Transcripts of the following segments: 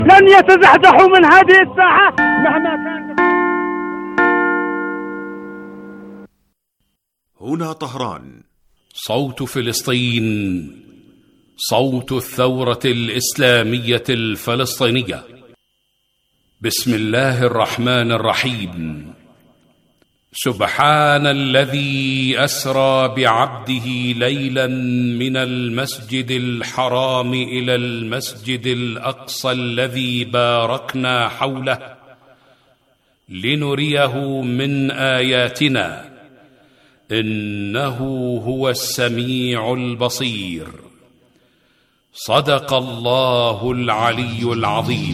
لن يتزحزحوا من هذه الساحة مهما كان. هنا طهران، صوت فلسطين، صوت الثورة الإسلامية الفلسطينية. بسم الله الرحمن الرحيم. سبحان الذي أسرى بعبده ليلا من المسجد الحرام إلى المسجد الأقصى الذي باركنا حوله لنريه من آياتنا إنه هو السميع البصير. صدق الله العلي العظيم.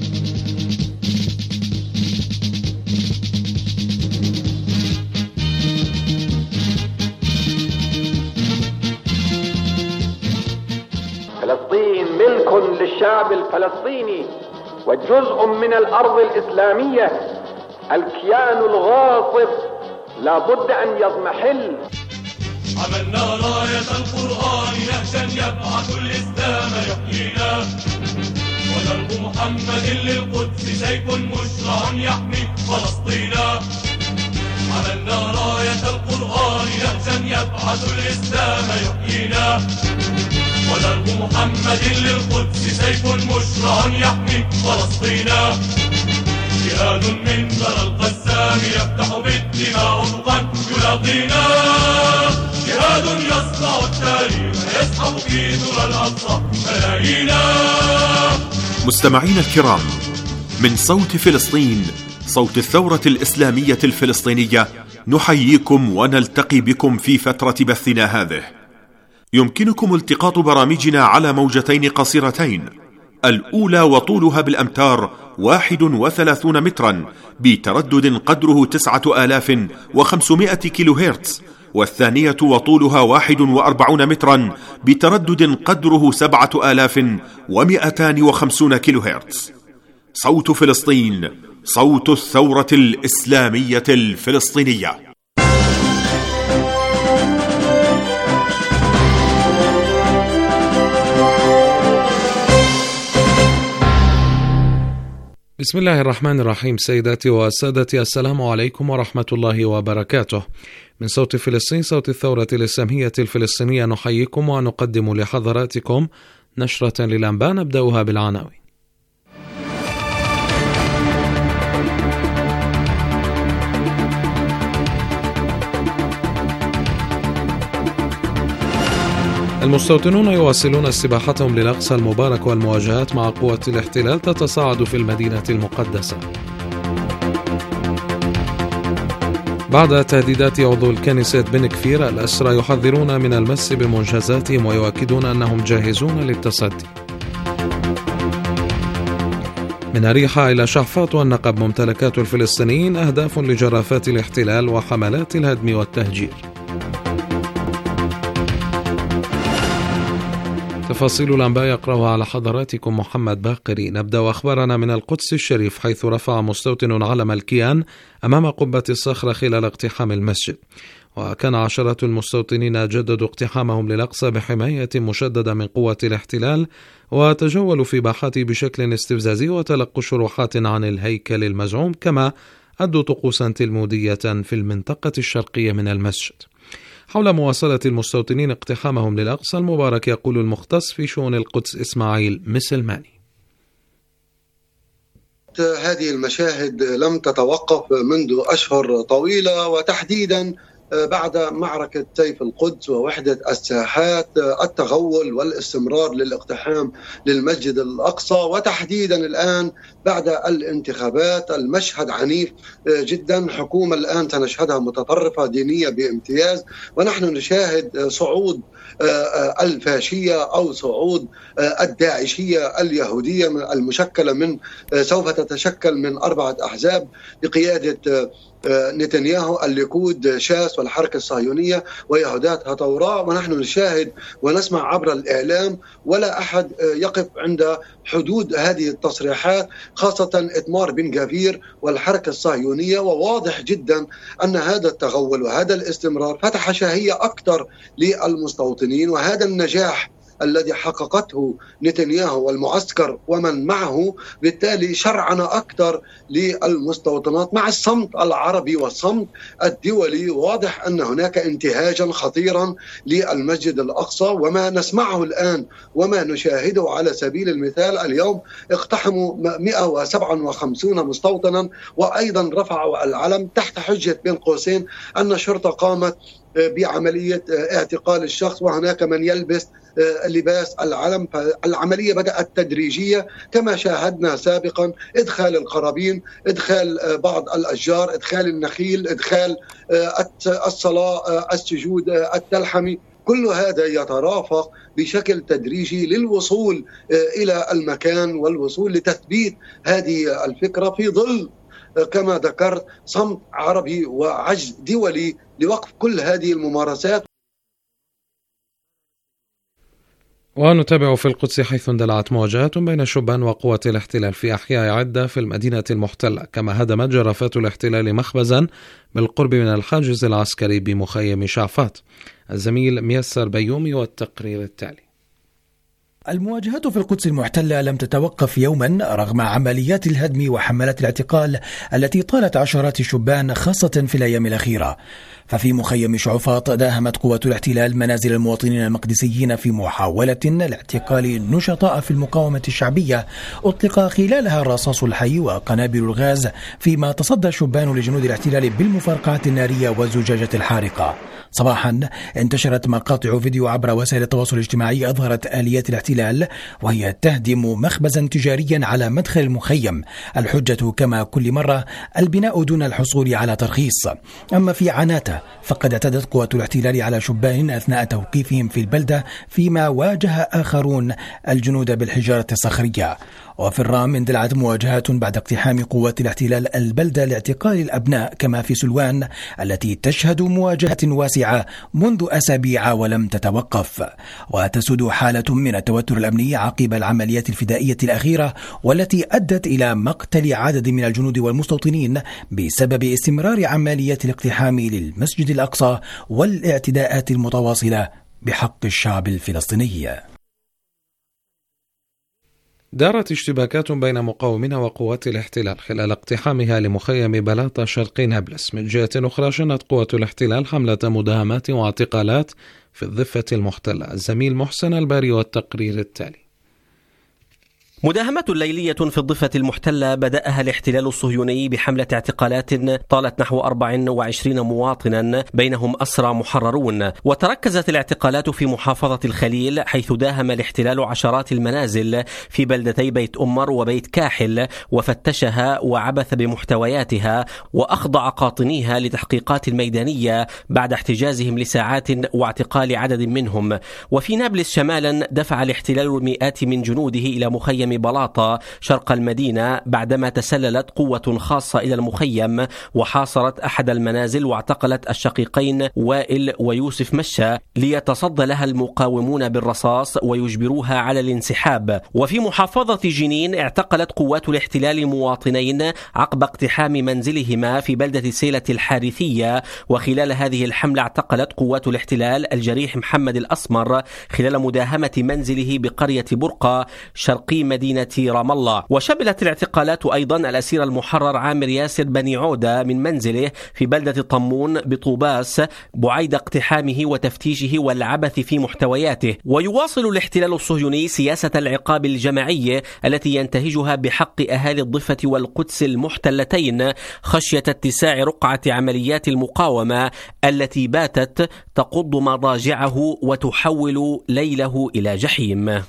فلسطين ملك للشعب الفلسطيني وجزء من الأرض الإسلامية. الكيان الغاصب لا بد أن يضمحل. عملنا راية القرآن نهجا يبعث الإسلام يحيينا، ودرب محمد للقدس سيف مشرع يحمي فلسطينا. عملنا راية القرآن نهجا يبعث الإسلام يحيينا، ودرب محمد للقدس سيف مشرع يحمي فلسطينا. جهاد من ذرى القسام يفتح بالدماء افقا يلاقينا، جهاد يصنع التاريخ يسحب في ذرى الاقصى ملايينا. مستمعينا الكرام، من صوت فلسطين، صوت الثورة الإسلامية الفلسطينية، نحييكم ونلتقي بكم في فترة بثنا هذه. يمكنكم التقاط برامجنا على موجتين قصيرتين، الأولى وطولها بالأمتار 31 مترا بتردد قدره 9500 كيلو هرتز، والثانية وطولها 41 مترا بتردد قدره 7250 كيلو هرتز. صوت فلسطين، صوت الثورة الإسلامية الفلسطينية. بسم الله الرحمن الرحيم. سيداتي وسادتي، السلام عليكم ورحمة الله وبركاته. من صوت فلسطين، صوت الثورة الإسلامية الفلسطينية، نحييكم ونقدم لحضراتكم نشرة للأنباء نبدأها بالعناوين. المستوطنون يواصلون استباحتهم للأقصى المبارك، والمواجهات مع قوات الاحتلال تتصاعد في المدينة المقدسة. بعد تهديدات عضو الكنيسة بن كفير، الأسرى يحذرون من المس بمنجزاتهم ويؤكدون أنهم جاهزون للتصدي. من أريحة إلى شحفاط والنقب، ممتلكات الفلسطينيين أهداف لجرافات الاحتلال وحملات الهدم والتهجير. تفاصيل الأنباء يقرأها على حضراتكم محمد باقري. نبدأ أخبارنا من القدس الشريف، حيث رفع مستوطن علم الكيان أمام قبة الصخرة خلال اقتحام المسجد. وكان عشرات المستوطنين جددوا اقتحامهم للأقصى بحماية مشددة من قوة الاحتلال، وتجولوا في باحته بشكل استفزازي وتلقوا شروحات عن الهيكل المزعوم، كما أدوا طقوسا تلمودية في المنطقة الشرقية من المسجد. حول مواصلة المستوطنين اقتحامهم للأقصى المبارك، يقول المختص في شؤون القدس إسماعيل مسلماني: هذه المشاهد لم تتوقف منذ أشهر طويلة، وتحديدا بعد معركة سيف القدس ووحدة الساحات، التغول والاستمرار للاقتحام للمسجد الأقصى، وتحديدا الآن بعد الانتخابات المشهد عنيف جدا. حكومة الآن سنشهدها متطرفة دينية بامتياز، ونحن نشاهد صعود الفاشية أو صعود الداعشية اليهودية المشكلة من سوف تتشكل من 4 أحزاب بقيادة نتنياهو، الليكود، شاس والحركة الصهيونية ويهودات هطوراء. ونحن نشاهد ونسمع عبر الإعلام ولا أحد يقف عند حدود هذه التصريحات، خاصة إتمار بن جفير والحركة الصهيونية. وواضح جدا أن هذا التغول وهذا الاستمرار فتح شهية أكثر للمستوطنين، وهذا النجاح الذي حققته نتنياهو والمعسكر ومن معه، بالتالي شرعن أكثر للمستوطنات مع الصمت العربي والصمت الدولي. واضح أن هناك انتهاجا خطيرا للمسجد الأقصى، وما نسمعه الآن وما نشاهده على سبيل المثال اليوم اقتحموا 157 مستوطنا، وأيضا رفعوا العلم تحت حجة بين قوسين أن الشرطة قامت بعملية اعتقال الشخص وهناك من يلبس لباس العلم. فالعملية بدأت تدريجية كما شاهدنا سابقا، إدخال القرابين، إدخال بعض الأشجار، إدخال النخيل، إدخال الصلاة، السجود التلحمي، كل هذا يترافق بشكل تدريجي للوصول إلى المكان والوصول لتثبيت هذه الفكرة في ظل كما ذكرت صمت عربي وعجز دولي لوقف كل هذه الممارسات. ونتابع في القدس حيث اندلعت مواجهات بين الشبان وقوات الاحتلال في أحياء عدة في المدينة المحتلة، كما هدمت جرافات الاحتلال مخبزا بالقرب من الحاجز العسكري بمخيم شعفات. الزميل ميسر بيومي والتقرير التالي. المواجهات في القدس المحتلة لم تتوقف يوما رغم عمليات الهدم وحملات الاعتقال التي طالت عشرات الشبان خاصة في الأيام الأخيرة. ففي مخيم شعفاط داهمت قوات الاحتلال منازل المواطنين المقدسيين في محاولة لاعتقال نشطاء في المقاومة الشعبية، أطلق خلالها الرصاص الحي وقنابل الغاز، فيما تصدى شبان لجنود الاحتلال بالمفرقعات النارية والزجاجة الحارقة. صباحا انتشرت مقاطع فيديو عبر وسائل التواصل الاجتماعي أظهرت آليات الاحتلال وهي تهدم مخبزا تجاريا على مدخل المخيم، الحجة كما كل مرة البناء دون الحصول على ترخيص. أما في عناتة فقد اعتدت قوات الاحتلال على شبان أثناء توقيفهم في البلدة، فيما واجه آخرون الجنود بالحجارة الصخرية. وفي الرام اندلعت مواجهات بعد اقتحام قوات الاحتلال البلدة لاعتقال الأبناء، كما في سلوان التي تشهد مواجهة واسعة منذ أسابيع ولم تتوقف. وتسود حالة من التوتر الأمني عقب العمليات الفدائية الأخيرة والتي أدت إلى مقتل عدد من الجنود والمستوطنين بسبب استمرار عمليات الاقتحام للمسجد الأقصى والاعتداءات المتواصلة بحق الشعب الفلسطيني. دارت اشتباكات بين مقاومين وقوات الاحتلال خلال اقتحامها لمخيم بلاطة شرقي نابلس. من جهة أخرى شنت قوات الاحتلال حملة مداهمات واعتقالات في الضفة المحتلة. الزميل محسن الباري والتقرير التالي. مداهمة ليلية في الضفة المحتلة بدأها الاحتلال الصهيوني بحملة اعتقالات طالت نحو 24 مواطنا بينهم أسرى محررون. وتركزت الاعتقالات في محافظة الخليل، حيث داهم الاحتلال عشرات المنازل في بلدتي بيت أمر وبيت كاحل وفتشها وعبث بمحتوياتها وأخضع قاطنيها لتحقيقات ميدانية بعد احتجازهم لساعات واعتقال عدد منهم. وفي نابلس شمالا دفع الاحتلال مئات من جنوده إلى مخيم بلاطة شرق المدينة بعدما تسللت قوة خاصة إلى المخيم وحاصرت أحد المنازل واعتقلت الشقيقين وائل ويوسف مشى ليتصدى لها المقاومون بالرصاص ويجبروها على الانسحاب. وفي محافظة جنين اعتقلت قوات الاحتلال مواطنين عقب اقتحام منزلهما في بلدة سيلة الحارثية. وخلال هذه الحملة اعتقلت قوات الاحتلال الجريح محمد الأسمر خلال مداهمة منزله بقرية برقة شرقي مدينة رام الله. وشملت الاعتقالات أيضا الأسير المحرر عامر ياسر بني عودة من منزله في بلدة طمون بطوباس بعيد اقتحامه وتفتيشه والعبث في محتوياته. ويواصل الاحتلال الصهيوني سياسة العقاب الجماعي التي ينتهجها بحق أهالي الضفة والقدس المحتلتين خشية اتساع رقعة عمليات المقاومة التي باتت تقض مضاجعه وتحول ليله إلى جحيم.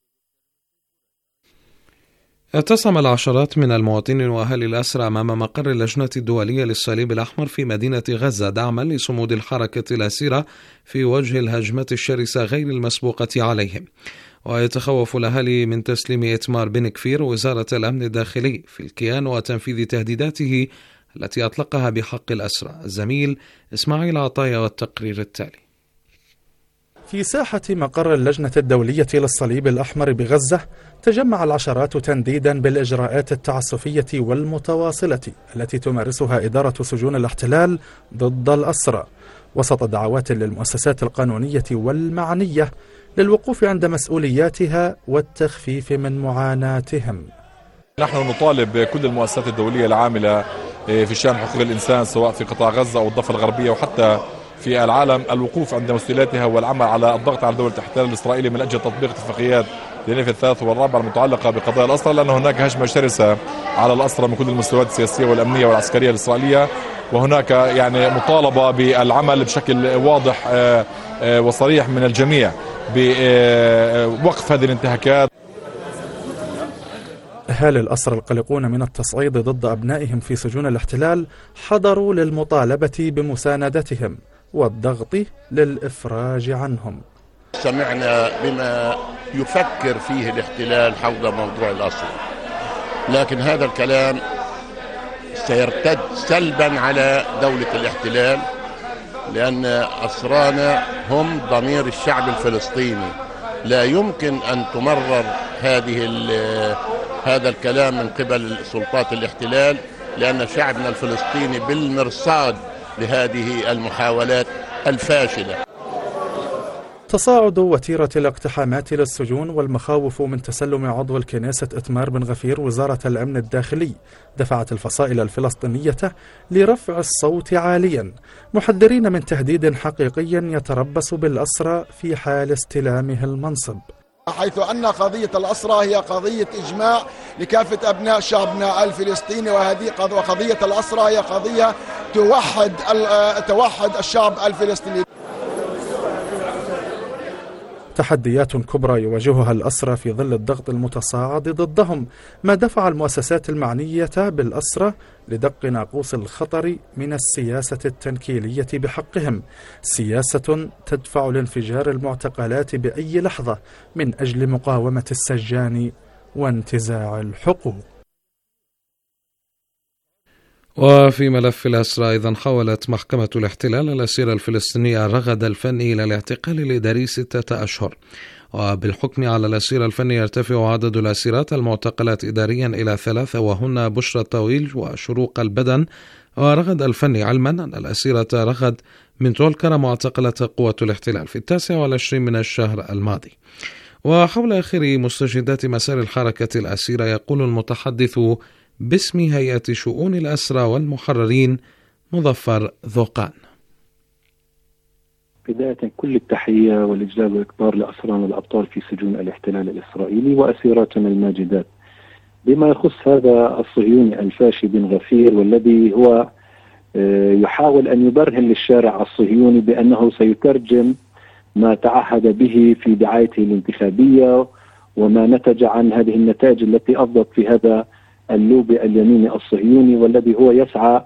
اعتصم العشرات من المواطنين وأهالي الأسرى أمام مقر اللجنة الدولية للصليب الأحمر في مدينة غزة دعما لصمود الحركة الأسيرة في وجه الهجمة الشرسة غير المسبوقة عليهم. ويتخوف الأهالي من تسليم إتمار بن كفير وزارة الأمن الداخلي في الكيان وتنفيذ تهديداته التي أطلقها بحق الأسرى. الزميل إسماعيل عطايا والتقرير التالي. في ساحة مقر اللجنة الدولية للصليب الأحمر بغزة تجمع العشرات تنديدا بالإجراءات التعسفية والمتواصلة التي تمارسها إدارة سجون الاحتلال ضد الأسرى، وسط دعوات للمؤسسات القانونية والمعنية للوقوف عند مسؤولياتها والتخفيف من معاناتهم. نحن نطالب كل المؤسسات الدولية العاملة في شأن حقوق الإنسان سواء في قطاع غزة أو الضفة الغربية وحتى في العالم الوقوف عند مسؤولياتها والعمل على الضغط على دولة الاحتلال الإسرائيلي من أجل تطبيق اتفاقيات جنيف الثالث والرابع المتعلقة بقضايا الأسرى، لأن هناك هجمة شرسة على الأسرى من كل المستويات السياسية والأمنية والعسكرية الإسرائيلية، وهناك يعني مطالبة بالعمل بشكل واضح وصريح من الجميع بوقف هذه الانتهاكات. أهالي الأسرى القلقون من التصعيد ضد أبنائهم في سجون الاحتلال حضروا للمطالبة بمساندتهم والضغط للإفراج عنهم. سمعنا بما يفكر فيه الاحتلال حول موضوع الأسرى، لكن هذا الكلام سيرتد سلبا على دولة الاحتلال، لأن أسرانا هم ضمير الشعب الفلسطيني. لا يمكن أن تمرر هذا الكلام من قبل سلطات الاحتلال، لأن شعبنا الفلسطيني بالمرصاد لهذه المحاولات الفاشلة. تصاعد وتيرة الاقتحامات للسجون والمخاوف من تسلم عضو الكنيسة إتمار بن غفير وزارة الأمن الداخلي دفعت الفصائل الفلسطينية لرفع الصوت عاليا، محذرين من تهديد حقيقي يتربص بالأسرى في حال استلامه المنصب، حيث أن قضية الأسرى هي قضية إجماع لكافة أبناء شعبنا الفلسطيني، وقضية الأسرى هي قضية توحد الشعب الفلسطيني. تحديات كبرى يواجهها الأسرى في ظل الضغط المتصاعد ضدهم، ما دفع المؤسسات المعنية بالأسرى لدق ناقوس الخطر من السياسة التنكيلية بحقهم، سياسة تدفع لانفجار المعتقلات بأي لحظة من أجل مقاومة السجان وانتزاع الحقوق. وفي ملف الأسرى أيضا حاولت محكمة الاحتلال الأسير الفلسطيني الرغد الفني إلى الاعتقال الإداري 6 أشهر، وبالحكم على الأسير الفني يرتفع عدد الأسيرات المعتقلات إداريا إلى 3، وهن بشرى الطويل وشروق البدن ورغد الفني، علما أن الأسيرة رغد من تولكر معتقلة قوة الاحتلال في 29 من الشهر الماضي. وحول آخر مستجدات مسار الحركة الأسيرة يقول المتحدث باسم هيئة شؤون الأسرى والمحررين مظفر ذوقان: بداية كل التحية والإجلال والإكبار لأسرانا الأبطال في سجون الاحتلال الإسرائيلي وأسيراتنا الماجدات. بما يخص هذا الصهيوني الفاشي بن غفير، والذي هو يحاول أن يبرهن للشارع الصهيوني بأنه سيترجم ما تعهد به في دعايته الانتخابية وما نتج عن هذه النتائج التي أفضت في هذا اللوبي اليميني الصهيوني، والذي هو يسعى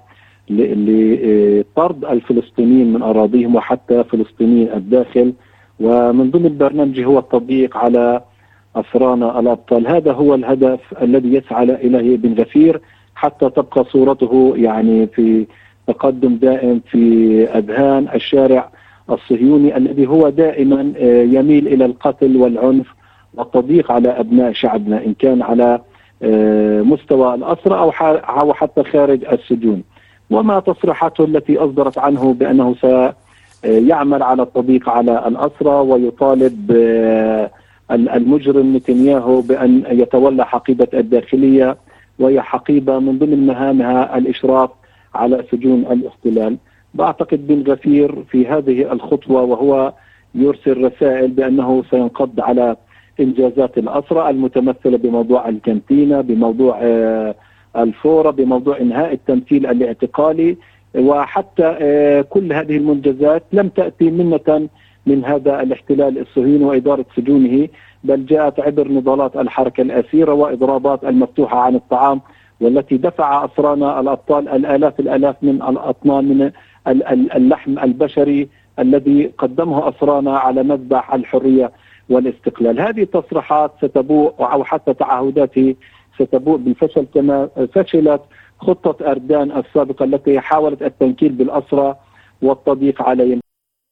لطرد الفلسطينيين من أراضيهم وحتى فلسطينيين الداخل، ومن ضمن البرنامج هو التضييق على أسرانا الأبطال. هذا هو الهدف الذي يسعى إليه بن غفير، حتى تبقى صورته يعني في تقدم دائم في أذهان الشارع الصهيوني، الذي هو دائما يميل إلى القتل والعنف والتضييق على أبناء شعبنا، إن كان على مستوى الأسرى أو حتى خارج السجون. وما تصريحاته التي أصدرت عنه بأنه سيعمل على التضييق على الأسرى ويطالب المجرم نتنياهو بأن يتولى حقيبة الداخلية، وهي حقيبة من ضمن مهامها الإشراف على سجون الاحتلال. بعتقد بن غفير في هذه الخطوة وهو يرسل رسائل بأنه سينقض على إنجازات الأسرى المتمثلة بموضوع الكانتينا، بموضوع الفورة، بموضوع إنهاء التمثيل الاعتقالي، وحتى كل هذه المنجزات لم تأتي منة من هذا الاحتلال الصهيوني وإدارة سجونه، بل جاءت عبر نضالات الحركة الأسيرة وإضرابات المفتوحة عن الطعام، والتي دفع أسرانا الأبطال الآلاف من الأطنان من اللحم البشري الذي قدمه أسرانا على مذبح الحرية والاستقلال. هذه تصريحات ستبوء أو حتى تعهداته ستبوء بالفشل، كما فشلت خطة أردان السابقة التي حاولت التنكيل بالأسرى والتضييق عليهم.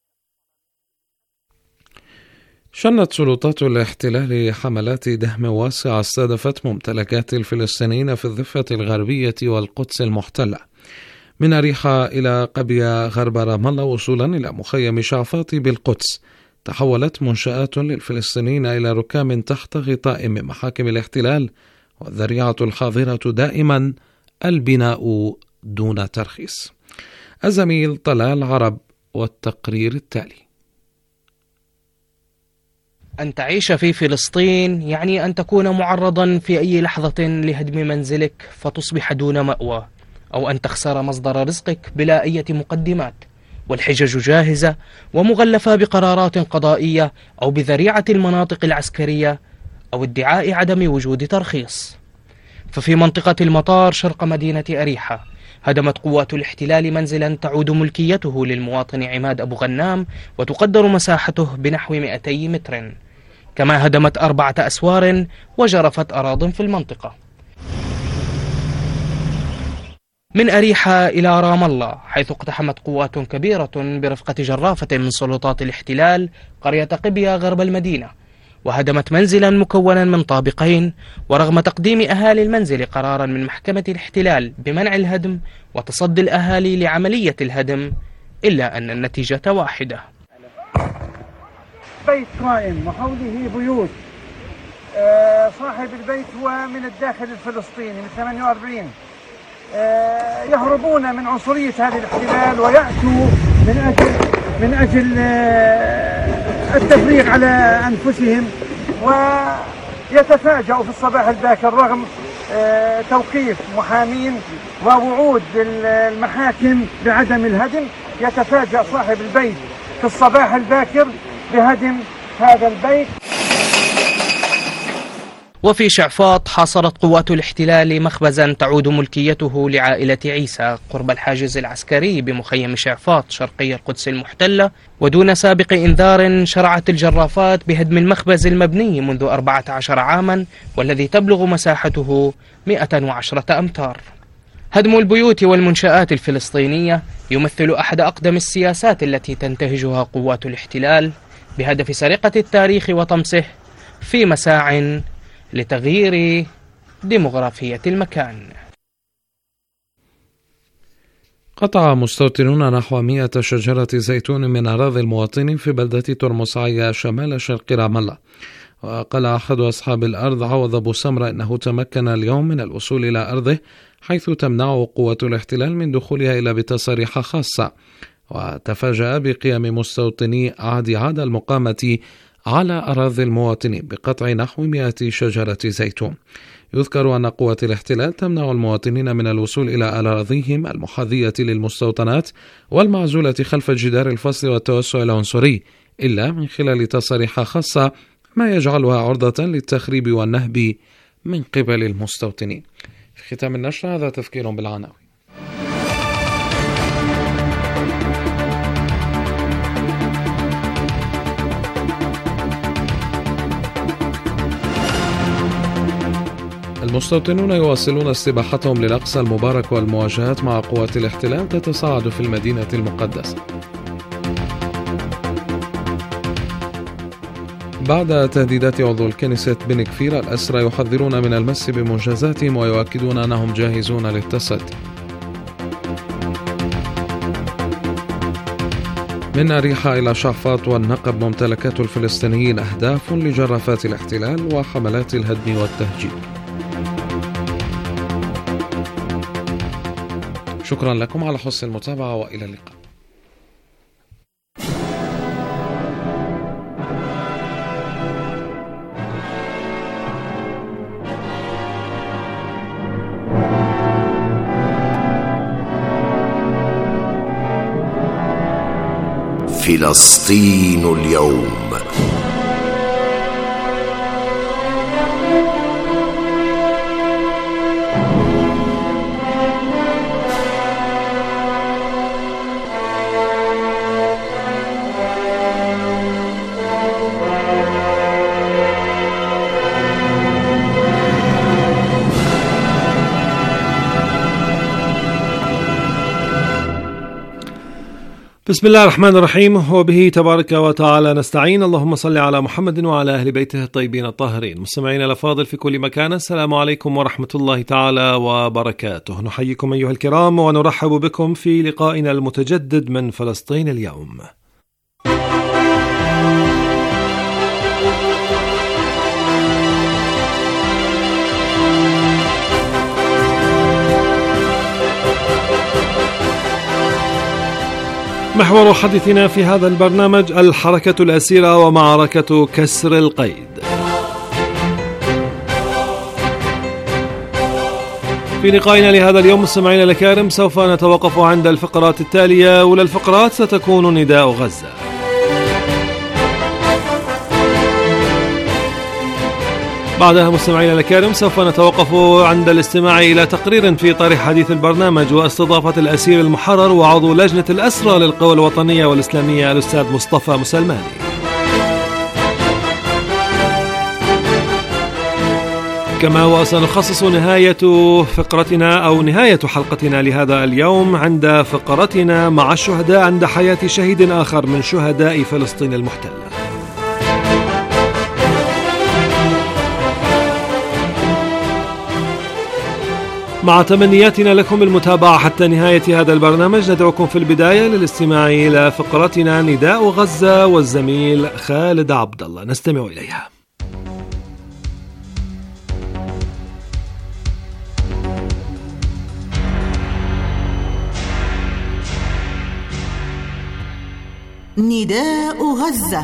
شنت سلطات الاحتلال حملات دهم واسعة استهدفت ممتلكات الفلسطينيين في الضفة الغربية والقدس المحتلة، من أريحة إلى قبية غرب رام الله وصولا إلى مخيم شعفاطي بالقدس، تحولت منشآت للفلسطينيين إلى ركام تحت غطاء من محاكم الاحتلال، والذريعة الحاضرة دائما البناء دون ترخيص. الزميل طلال عرب والتقرير التالي. أن تعيش في فلسطين يعني أن تكون معرضا في أي لحظة لهدم منزلك فتصبح دون مأوى، أو أن تخسر مصدر رزقك بلا أي مقدمات، والحجج جاهزة ومغلفة بقرارات قضائية أو بذريعة المناطق العسكرية أو ادعاء عدم وجود ترخيص. ففي منطقة المطار شرق مدينة أريحة هدمت قوات الاحتلال منزلا تعود ملكيته للمواطن عماد أبو غنام، وتقدر مساحته بنحو 200 متر، كما هدمت 4 أسوار وجرفت أراضٍ في المنطقة. من أريحة إلى رام الله، حيث اقتحمت قوات كبيرة برفقة جرافة من سلطات الاحتلال قرية قبية غرب المدينة، وهدمت منزلا مكونا من طابقين، ورغم تقديم أهالي المنزل قرارا من محكمة الاحتلال بمنع الهدم وتصدي الأهالي لعملية الهدم، إلا أن النتيجة واحدة. بيت قائم وحوله بيوت، صاحب البيت هو من الداخل الفلسطيني من 48، يهربون من عنصرية هذا الاحتلال ويأتوا من أجل التفريغ على أنفسهم، ويتفاجأوا في الصباح الباكر رغم توقيف محامين ووعود المحاكم بعدم الهدم. يتفاجأ صاحب البيت في الصباح الباكر بهدم هذا البيت. وفي شعفاط حاصرت قوات الاحتلال مخبزا تعود ملكيته لعائلة عيسى قرب الحاجز العسكري بمخيم شعفاط شرقي القدس المحتلة، ودون سابق إنذار شرعت الجرافات بهدم المخبز المبني منذ 14 عاما، والذي تبلغ مساحته 110 أمتار. هدم البيوت والمنشآت الفلسطينية يمثل أحد أقدم السياسات التي تنتهجها قوات الاحتلال بهدف سرقة التاريخ وطمسه في مساع لتغيير ديموغرافية المكان. قطع مستوطنون نحو 100 شجرة زيتون من أراضي المواطنين في بلدة ترمس عيا شمال شرق رام الله. وقال أحد أصحاب الأرض عوض أبو سمرة إنه تمكن اليوم من الوصول إلى أرضه، حيث تمنع قوة الاحتلال من دخولها إلا بتصاريح خاصة، وتفاجأ بقيام مستوطني عادي عاد المقامة على أراضي المواطنين بقطع نحو 100 شجرة زيتون. يذكر أن قوة الاحتلال تمنع المواطنين من الوصول إلى أراضيهم المحاذية للمستوطنات والمعزولة خلف جدار الفصل والتوسع العنصري إلا من خلال تصاريح خاصة، ما يجعلها عرضة للتخريب والنهب من قبل المستوطنين. في ختام النشر هذا تذكير بالعناوين. المستوطنون يواصلون استباحتهم للأقصى المبارك، والمواجهات مع قوات الاحتلال تتصاعد في المدينة المقدسة. بعد تهديدات عضو الكنيسة بن كفير، الأسرى يحذرون من المس بمنجزاتهم ويؤكدون أنهم جاهزون للتصدي. من أريحة إلى شعفاط والنقب، ممتلكات الفلسطينيين أهداف لجرافات الاحتلال وحملات الهدم والتهجير. شكرا لكم على حسن المتابعة وإلى اللقاء. فلسطين اليوم. بسم الله الرحمن الرحيم، وبه تبارك وتعالى نستعين. اللهم صل على محمد وعلى أهل بيته الطيبين الطاهرين. مستمعين الأفاضل في كل مكان، السلام عليكم ورحمة الله تعالى وبركاته. نحييكم أيها الكرام ونرحب بكم في لقائنا المتجدد من فلسطين اليوم. محور حديثنا في هذا البرنامج الحركة الأسيرة ومعركة كسر القيد. في لقائنا لهذا اليوم مستمعينا الكرام سوف نتوقف عند الفقرات التالية، أولى الفقرات ستكون نداء غزة. بعدها مستمعينا الكرام سوف نتوقف عند الاستماع إلى تقرير في إطار حديث البرنامج واستضافة الأسير المحرر وعضو لجنة الأسرى للقوى الوطنية والإسلامية الأستاذ مصطفى مسلماني. كما وسنخصص نهاية فقرتنا أو نهاية حلقتنا لهذا اليوم عند فقرتنا مع الشهداء عند حياة شهيد آخر من شهداء فلسطين المحتلة. مع تمنياتنا لكم المتابعة حتى نهاية هذا البرنامج، ندعوكم في البداية للاستماع إلى فقرتنا نداء غزة والزميل خالد عبد الله، نستمع إليها. نداء غزة.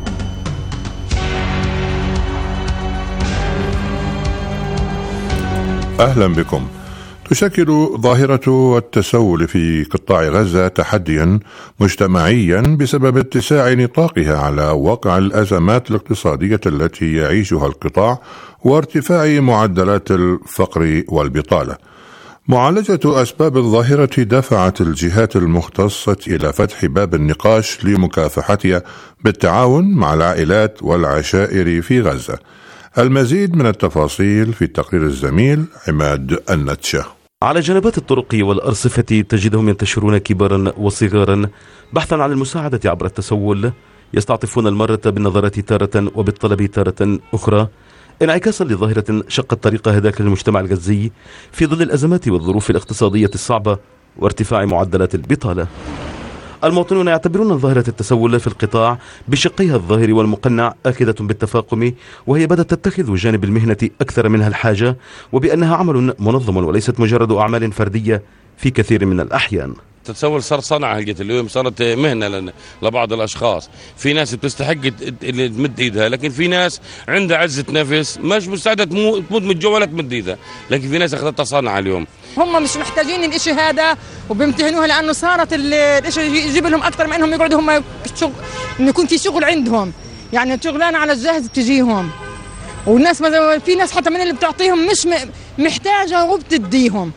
أهلا بكم. تشكل ظاهرة التسول في قطاع غزة تحديا مجتمعيا بسبب اتساع نطاقها على وقع الأزمات الاقتصادية التي يعيشها القطاع وارتفاع معدلات الفقر والبطالة. معالجة أسباب الظاهرة دفعت الجهات المختصة إلى فتح باب النقاش لمكافحتها بالتعاون مع العائلات والعشائر في غزة. المزيد من التفاصيل في تقرير الزميل عماد النتشة. على جنبات الطرق والأرصفة تجدهم ينتشرون كبارا وصغارا بحثا عن المساعدة عبر التسول، يستعطفون المارة بالنظرات تارة وبالطلب تارة أخرى، انعكاسا لظاهرة شقت طريق هداك المجتمع الغزي في ظل الأزمات والظروف الاقتصادية الصعبة وارتفاع معدلات البطالة. المواطنون يعتبرون ظاهرة التسول في القطاع بشقيها الظاهر والمقنع آكدة بالتفاقم، وهي بدأت تتخذ جانب المهنة أكثر منها الحاجة، وبأنها عمل منظم وليست مجرد أعمال فردية في كثير من الأحيان. التسول صار صنعة اليوم، صارت مهنة لبعض الأشخاص. في ناس بتستحق اللي تمد إيدها، لكن في ناس عندها عزة نفس مش مستعدة تموت من الجوع ولا تمد إيدها، لكن في ناس أخذتها صنعة اليوم. هم مش محتاجين الإشي هذا وبيمتهنوها، لأنه صارت الإشي يجيب لهم أكثر من إنهم يقعدوا هم إنه يكون في شغل عندهم، يعني شغلانة على الجاهز بتجيهم. والناس مثلا في ناس حتى من اللي بتعطيهم مش محتاجة وبتديهم.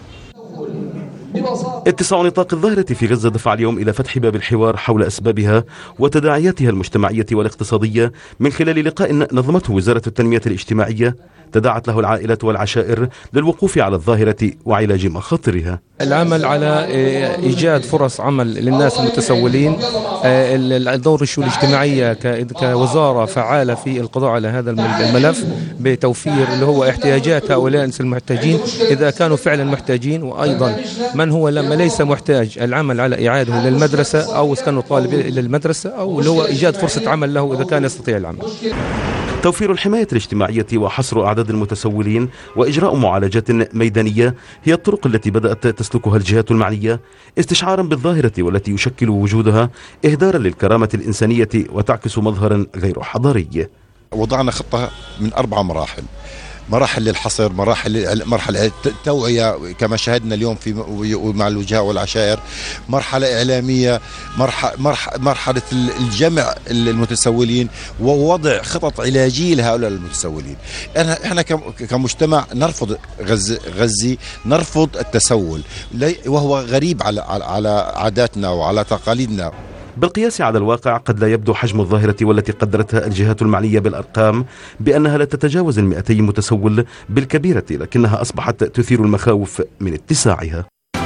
اتساع نطاق الظاهرة في غزة دفع اليوم إلى فتح باب الحوار حول أسبابها وتداعياتها المجتمعية والاقتصادية من خلال لقاء نظمته وزارة التنمية الاجتماعية تداعت له العائلات والعشائر للوقوف على الظاهرة وعلاج مخاطرها. العمل على إيجاد فرص عمل للناس المتسولين، الدور الشؤون الاجتماعية كوزارة فعالة في القضاء على هذا الملف بتوفير اللي هو احتياجات هؤلاء المحتاجين إذا كانوا فعلا محتاجين، وأيضا من هو لما ليس محتاج العمل على إعادته للمدرسة أو كانوا طالب للمدرسة، أو اللي هو إيجاد فرصة عمل له إذا كان يستطيع العمل. توفير الحماية الاجتماعية وحصر أعداد المتسولين وإجراء معالجات ميدانية هي الطرق التي بدأت تسلكها الجهات المعنية استشعارا بالظاهرة والتي يشكل وجودها إهدارا للكرامة الإنسانية وتعكس مظهرا غير حضاري. وضعنا خطة من 4 مراحل: مراحل للحصر، مرحلة التوعية كما شاهدنا اليوم مع الوجهاء والعشائر، مرحلة إعلامية، مرحلة الجمع المتسولين ووضع خطط علاجية لهؤلاء المتسولين. احنا كمجتمع نرفض غزي، نرفض التسول وهو غريب على عاداتنا وعلى تقاليدنا. بالقياس على الواقع قد لا يبدو حجم الظاهرة والتي قدرتها الجهات المعنية بالأرقام بأنها لا تتجاوز 200 متسول بالكبيرة، لكنها أصبحت تثير المخاوف من اتساعها.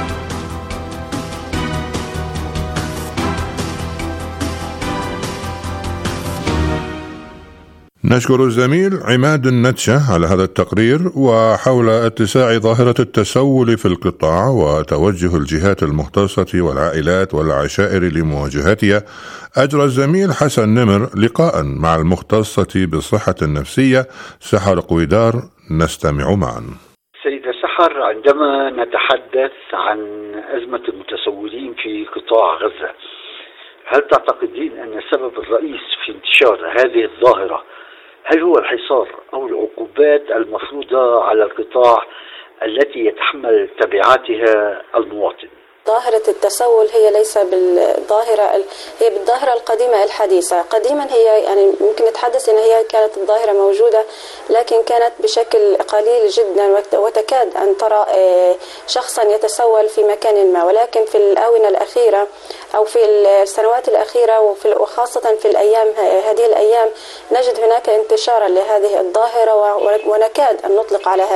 نشكر الزميل عماد النتشة على هذا التقرير وحول اتساع ظاهرة التسول في القطاع وتوجه الجهات المختصة والعائلات والعشائر لمواجهتها. أجرى الزميل حسن نمر لقاء مع المختصة بالصحة النفسية سحر قويدار، نستمع معا. سيدة سحر، عندما نتحدث عن أزمة المتسولين في قطاع غزة هل تعتقدين أن السبب الرئيس في انتشار هذه الظاهرة هل هو الحصار أو العقوبات المفروضة على القطاع التي يتحمل تبعاتها المواطن؟ ظاهرة التسول هي ليس بالظاهرة، هي بالظاهرة القديمة الحديثة. قديما هي يعني ممكن نتحدث ان هي كانت الظاهرة موجودة، لكن كانت بشكل قليل جدا، وتكاد ان ترى شخصا يتسول في مكان ما. ولكن في الآونة الأخيرة او في السنوات الأخيرة وخاصة في هذه الأيام نجد هناك انتشارا لهذه الظاهرة، ونكاد ان نطلق على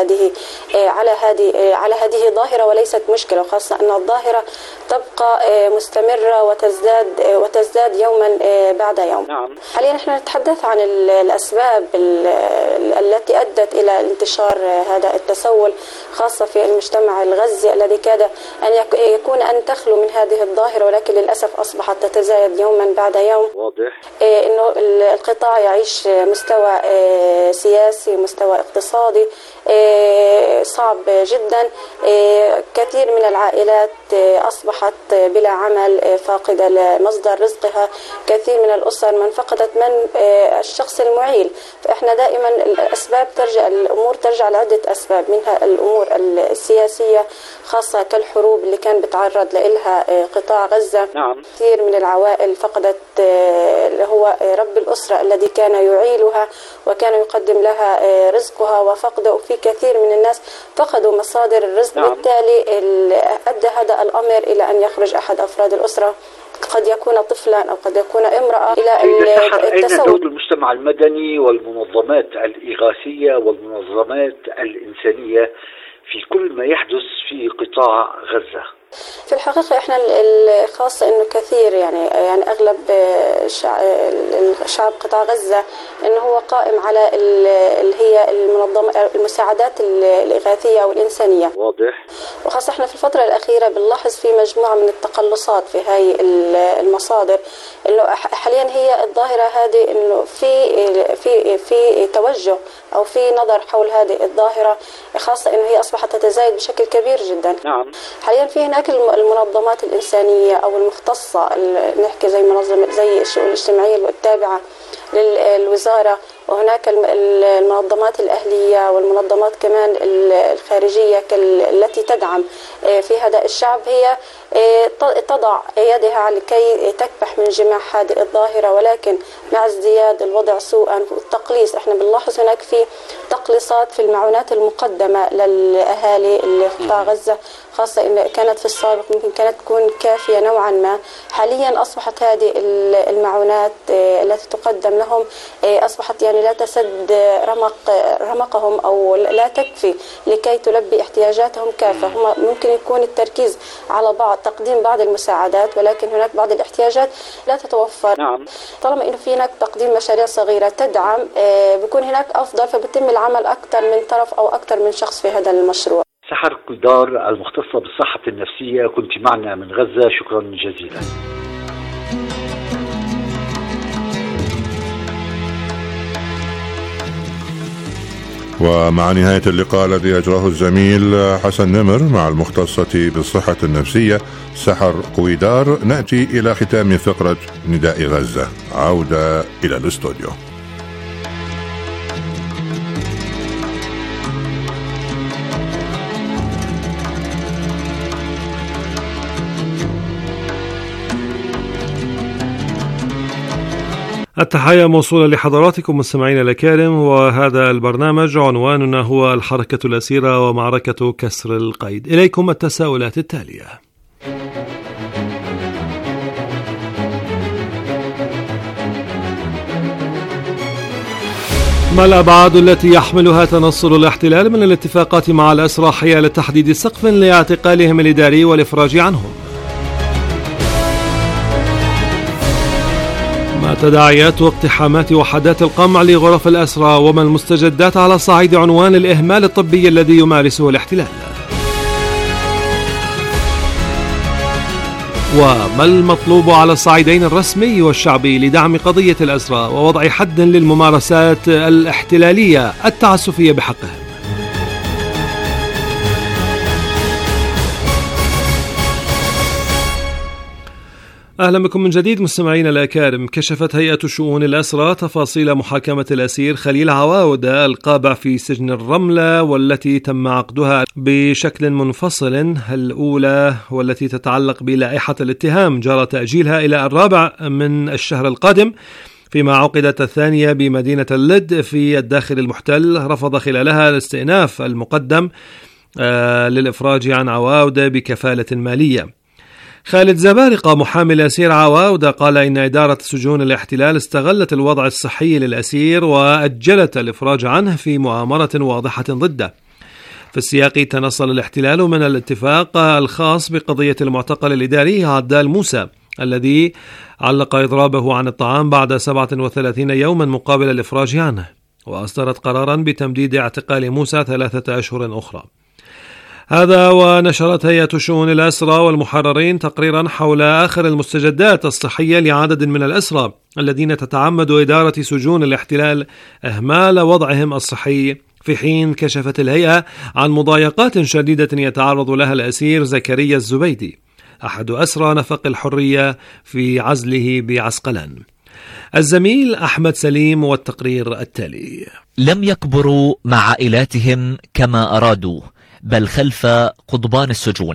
هذه ظاهرة وليست مشكلة، وخاصة ان الظاهرة تبقى مستمرة وتزداد يوما بعد يوم. نعم. حاليا نحن نتحدث عن الأسباب التي أدت إلى انتشار هذا التسول، خاصة في المجتمع الغزي الذي كاد أن يكون أن تخلو من هذه الظاهرة، ولكن للأسف أصبحت تتزايد يوما بعد يوم. واضح إنه القطاع يعيش مستوى سياسي، مستوى اقتصادي صعب جدا. كثير من العائلات أصبحت بلا عمل، فاقدة لمصدر رزقها. كثير من الأسر من فقدت الشخص المعيل. فإحنا دائما الأمور ترجع لعدة أسباب، منها الأمور السياسية خاصة كالحروب اللي كان بتعرض لها قطاع غزة. نعم. كثير من العوائل فقدت اللي هو رب الأسرة الذي كان يعيلها وكان يقدم لها رزقها، وفي كثير من الناس فقدوا مصادر الرزق. نعم. بالتالي أدى هذا الأمر إلى أن يخرج أحد أفراد الأسرة، قد يكون طفلا أو قد يكون امرأة، إلى التسول. أين دور المجتمع المدني والمنظمات الإغاثية والمنظمات الإنسانية في كل ما يحدث في قطاع غزة؟ في الحقيقة احنا الخاصة انه كثير يعني اغلب شعب قطاع غزة انه هو قائم على اللي هي المساعدات الإغاثية والإنسانية. واضح. وخاصة احنا في الفترة الأخيرة بنلاحظ في مجموعة من التقلصات في هاي المصادر، انه حاليا هي الظاهرة هذه انه في توجه او في نظر حول هذه الظاهرة، خاصة انه هي اصبحت تتزايد بشكل كبير جدا. نعم. حاليا في هناك المنظمات الإنسانية أو المختصة، نحكي زي الشؤون الاجتماعية التابعة للوزارة، وهناك المنظمات الأهلية والمنظمات كمان الخارجية التي تدعم في هذا الشعب، هي تضع يدها لكي تكبح من جماح هذه الظاهرة. ولكن مع ازدياد الوضع سوءا والتقليص، احنا بنلاحظ هناك في تقليصات في المعونات المقدمة للأهالي اللي في قطاع غزة، خاصة إن كانت في السابق ممكن كانت تكون كافية نوعا ما. حاليا أصبحت هذه المعونات التي تقدم لهم أصبحت يعني لا تسد رمقهم أو لا تكفي لكي تلبي احتياجاتهم كافة. هم ممكن يكون التركيز على تقديم بعض المساعدات، ولكن هناك بعض الاحتياجات لا تتوفر. نعم. طالما إنه في هناك تقديم مشاريع صغيرة تدعم، بيكون هناك أفضل، فبتم العمل أكثر من طرف أو أكثر من شخص في هذا المشروع. سحر قيدار المختصة بالصحة النفسية، كنت معنا من غزة، شكرا جزيلا. ومع نهاية اللقاء الذي أجراه الزميل حسن نمر مع المختصة بالصحة النفسية سحر قويدار، نأتي إلى ختام فقرة نداء غزة. عودة إلى الاستوديو. التحية موصولة لحضراتكم مستمعينا الأكارم، وهذا البرنامج عنواننا هو الحركة الأسيرة ومعركة كسر القيد. إليكم التساؤلات التالية: ما الأبعاد التي يحملها تنصل الاحتلال من الاتفاقات مع الأسرى حيال تحديد سقف لاعتقالهم الإداري والإفراج عنهم؟ ما تداعيات واقتحامات وحدات القمع لغرف الأسرى، وما المستجدات على صعيد عنوان الإهمال الطبي الذي يمارسه الاحتلال؟ وما المطلوب على الصعيدين الرسمي والشعبي لدعم قضية الأسرى ووضع حد للممارسات الاحتلالية التعسفية بحقهم؟ أهلا بكم من جديد مستمعينا الأكارم. كشفت هيئة شؤون الأسرى تفاصيل محاكمة الأسير خليل عواودة القابع في سجن الرملة، والتي تم عقدها بشكل منفصل. الأولى والتي تتعلق بلائحة الاتهام جرى تأجيلها إلى 4 من الشهر القادم، فيما عقدت الثانية بمدينة اللد في الداخل المحتل رفض خلالها الاستئناف المقدم للإفراج عن عواودة بكفالة مالية. خالد زبارقة محامي الأسير عواودة قال إن إدارة سجون الاحتلال استغلت الوضع الصحي للأسير وأجلت الإفراج عنه في مؤامرة واضحة ضده. في السياق تنصل الاحتلال من الاتفاق الخاص بقضية المعتقل الإداري عدال موسى الذي علق إضرابه عن الطعام بعد 37 يوما مقابل الإفراج عنه، وأصدرت قرارا بتمديد اعتقال موسى 3 أشهر أخرى. هذا ونشرت هيئة شؤون الأسرى والمحررين تقريرا حول آخر المستجدات الصحية لعدد من الأسرى الذين تتعمد إدارة سجون الاحتلال إهمال وضعهم الصحي، في حين كشفت الهيئة عن مضايقات شديدة يتعرض لها الأسير زكريا الزبيدي أحد أسرى نفق الحرية في عزله بعسقلان. الزميل أحمد سليم والتقرير التالي. لم يكبروا مع عائلاتهم كما أرادوا، بل خلف قضبان السجون.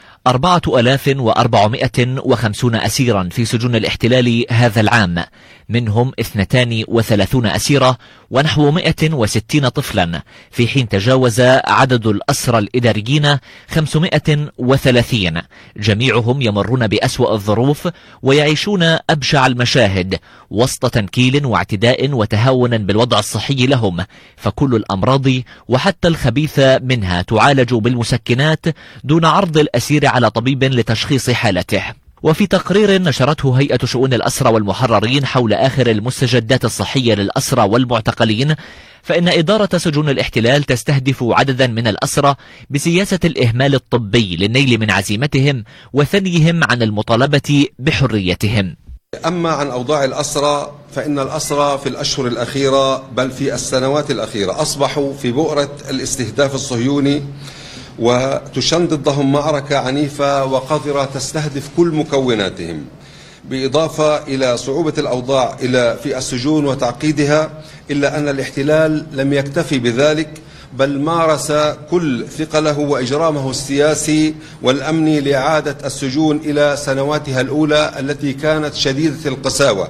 4450 أسيرا في سجون الاحتلال هذا العام، منهم 32 أسيرة ونحو 160 طفلا، في حين تجاوز عدد الأسرى الإداريين 530. جميعهم يمرون بأسوأ الظروف ويعيشون أبشع المشاهد وسط تنكيل واعتداء وتهاون بالوضع الصحي لهم، فكل الأمراض وحتى الخبيثة منها تعالج بالمسكنات دون عرض الأسير على طبيب لتشخيص حالته. وفي تقرير نشرته هيئة شؤون الأسرى والمحررين حول آخر المستجدات الصحية للأسرى والمعتقلين، فإن إدارة سجون الاحتلال تستهدف عددا من الأسرى بسياسة الإهمال الطبي للنيل من عزيمتهم وثنيهم عن المطالبة بحريتهم. أما عن أوضاع الأسرى فإن الأسرى في الأشهر الأخيرة بل في السنوات الأخيرة أصبحوا في بؤرة الاستهداف الصهيوني، وتشن ضدهم معركة عنيفة وقذرة تستهدف كل مكوناتهم، بإضافة إلى صعوبة الأوضاع في السجون وتعقيدها، إلا أن الاحتلال لم يكتفي بذلك، بل مارس كل ثقله وإجرامه السياسي والأمني لإعادة السجون إلى سنواتها الأولى التي كانت شديدة القساوة.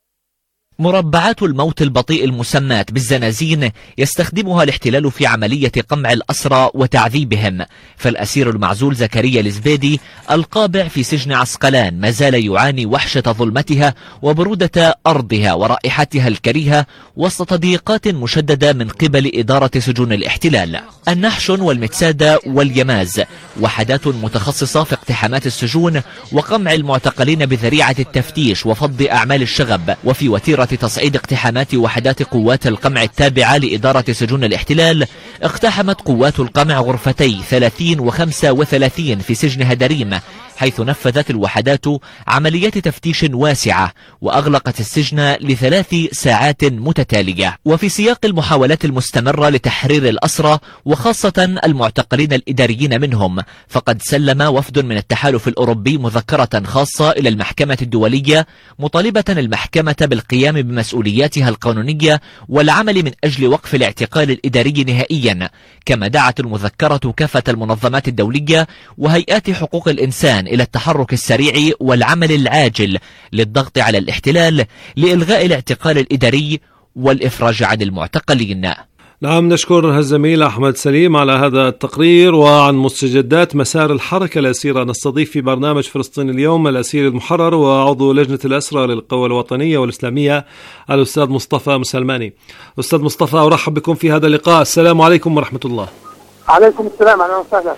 مربعات الموت البطيء المسماة بالزنازين يستخدمها الاحتلال في عملية قمع الأسرى وتعذيبهم، فالأسير المعزول زكريا الزبيدي القابع في سجن عسقلان ما زال يعاني وحشة ظلمتها وبرودة أرضها ورائحتها الكريهة وسط ضيقات مشددة من قبل إدارة سجون الاحتلال. النحش والمتسادة واليماز وحدات متخصصة في اقتحامات السجون وقمع المعتقلين بذريعة التفتيش وفض أعمال الشغب. وفي وتيرة تصعيد اقتحامات وحدات قوات القمع التابعة لإدارة سجون الاحتلال، اقتحمت قوات القمع غرفتي 30 و35 في سجن هدريم، حيث نفذت الوحدات عمليات تفتيش واسعة وأغلقت السجن ل3 ساعات متتالية. وفي سياق المحاولات المستمرة لتحرير الأسرى وخاصة المعتقلين الإداريين منهم، فقد سلم وفد من التحالف الأوروبي مذكرة خاصة إلى المحكمة الدولية مطالبة المحكمة بالقيام بمسؤولياتها القانونية والعمل من أجل وقف الاعتقال الإداري نهائيا. كما دعت المذكرة كافة المنظمات الدولية وهيئات حقوق الإنسان إلى التحرك السريع والعمل العاجل للضغط على الاحتلال لإلغاء الاعتقال الإداري والإفراج عن المعتقلين. نعم، نشكر الزميل أحمد سليم على هذا التقرير. وعن مستجدات مسار الحركة الأسيرة نستضيف في برنامج فلسطين اليوم الأسير المحرر وعضو لجنة الأسرى للقوى الوطنية والإسلامية الأستاذ مصطفى مسلماني. أستاذ مصطفى، أرحب بكم في هذا اللقاء. السلام عليكم ورحمة الله. عليكم السلام، أهلا وسهلا.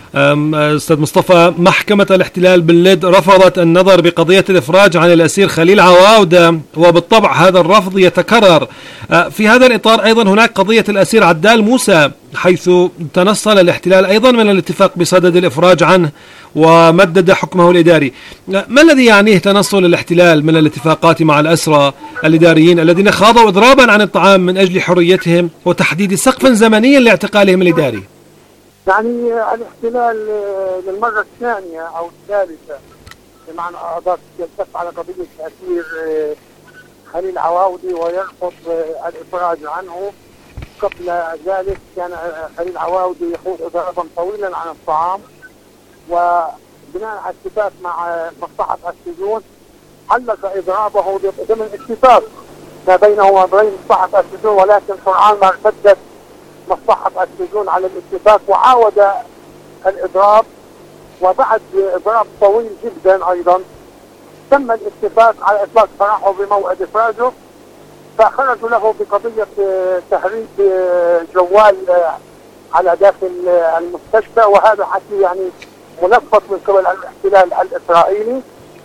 أستاذ مصطفى، محكمة الاحتلال باللد رفضت النظر بقضية الإفراج عن الأسير خليل عواودة، وبالطبع هذا الرفض يتكرر. في هذا الإطار أيضا هناك قضية الأسير عدال موسى، حيث تنصل الاحتلال أيضا من الاتفاق بصدد الإفراج عنه ومدد حكمه الإداري. ما الذي يعنيه تنصل الاحتلال من الاتفاقات مع الأسرى الإداريين الذين خاضوا إضرابا عن الطعام من أجل حريتهم وتحديد سقفا زمنيا لاعتقالهم الإداري؟ يعني الاحتلال للمرة الثانية أو الثالثة بمعنى أعضاء يلتف على قضية تأثير خليل عواودي ويرفض الإفراج عنه. قبل ذلك كان خليل عواودي يخوض إضرابا طويلا عن الطعام، وبناء على اتفاق مع مصلحة السجون علق إضرابه ضمن اتفاق ما بينه وبين مصلحة السجون، ولكن سرعان ما ارتدت مصلحة السجون على الاتفاق وعاود الإضراب، وبعد إضراب طويل جدا أيضا تم الاتفاق على إطلاق سراحه بموعد إفراجه، فخرجوا له بقضية تهريب جوال على داخل المستشفى، وهذا حكي يعني ملفظ من قبل الاحتلال الإسرائيلي،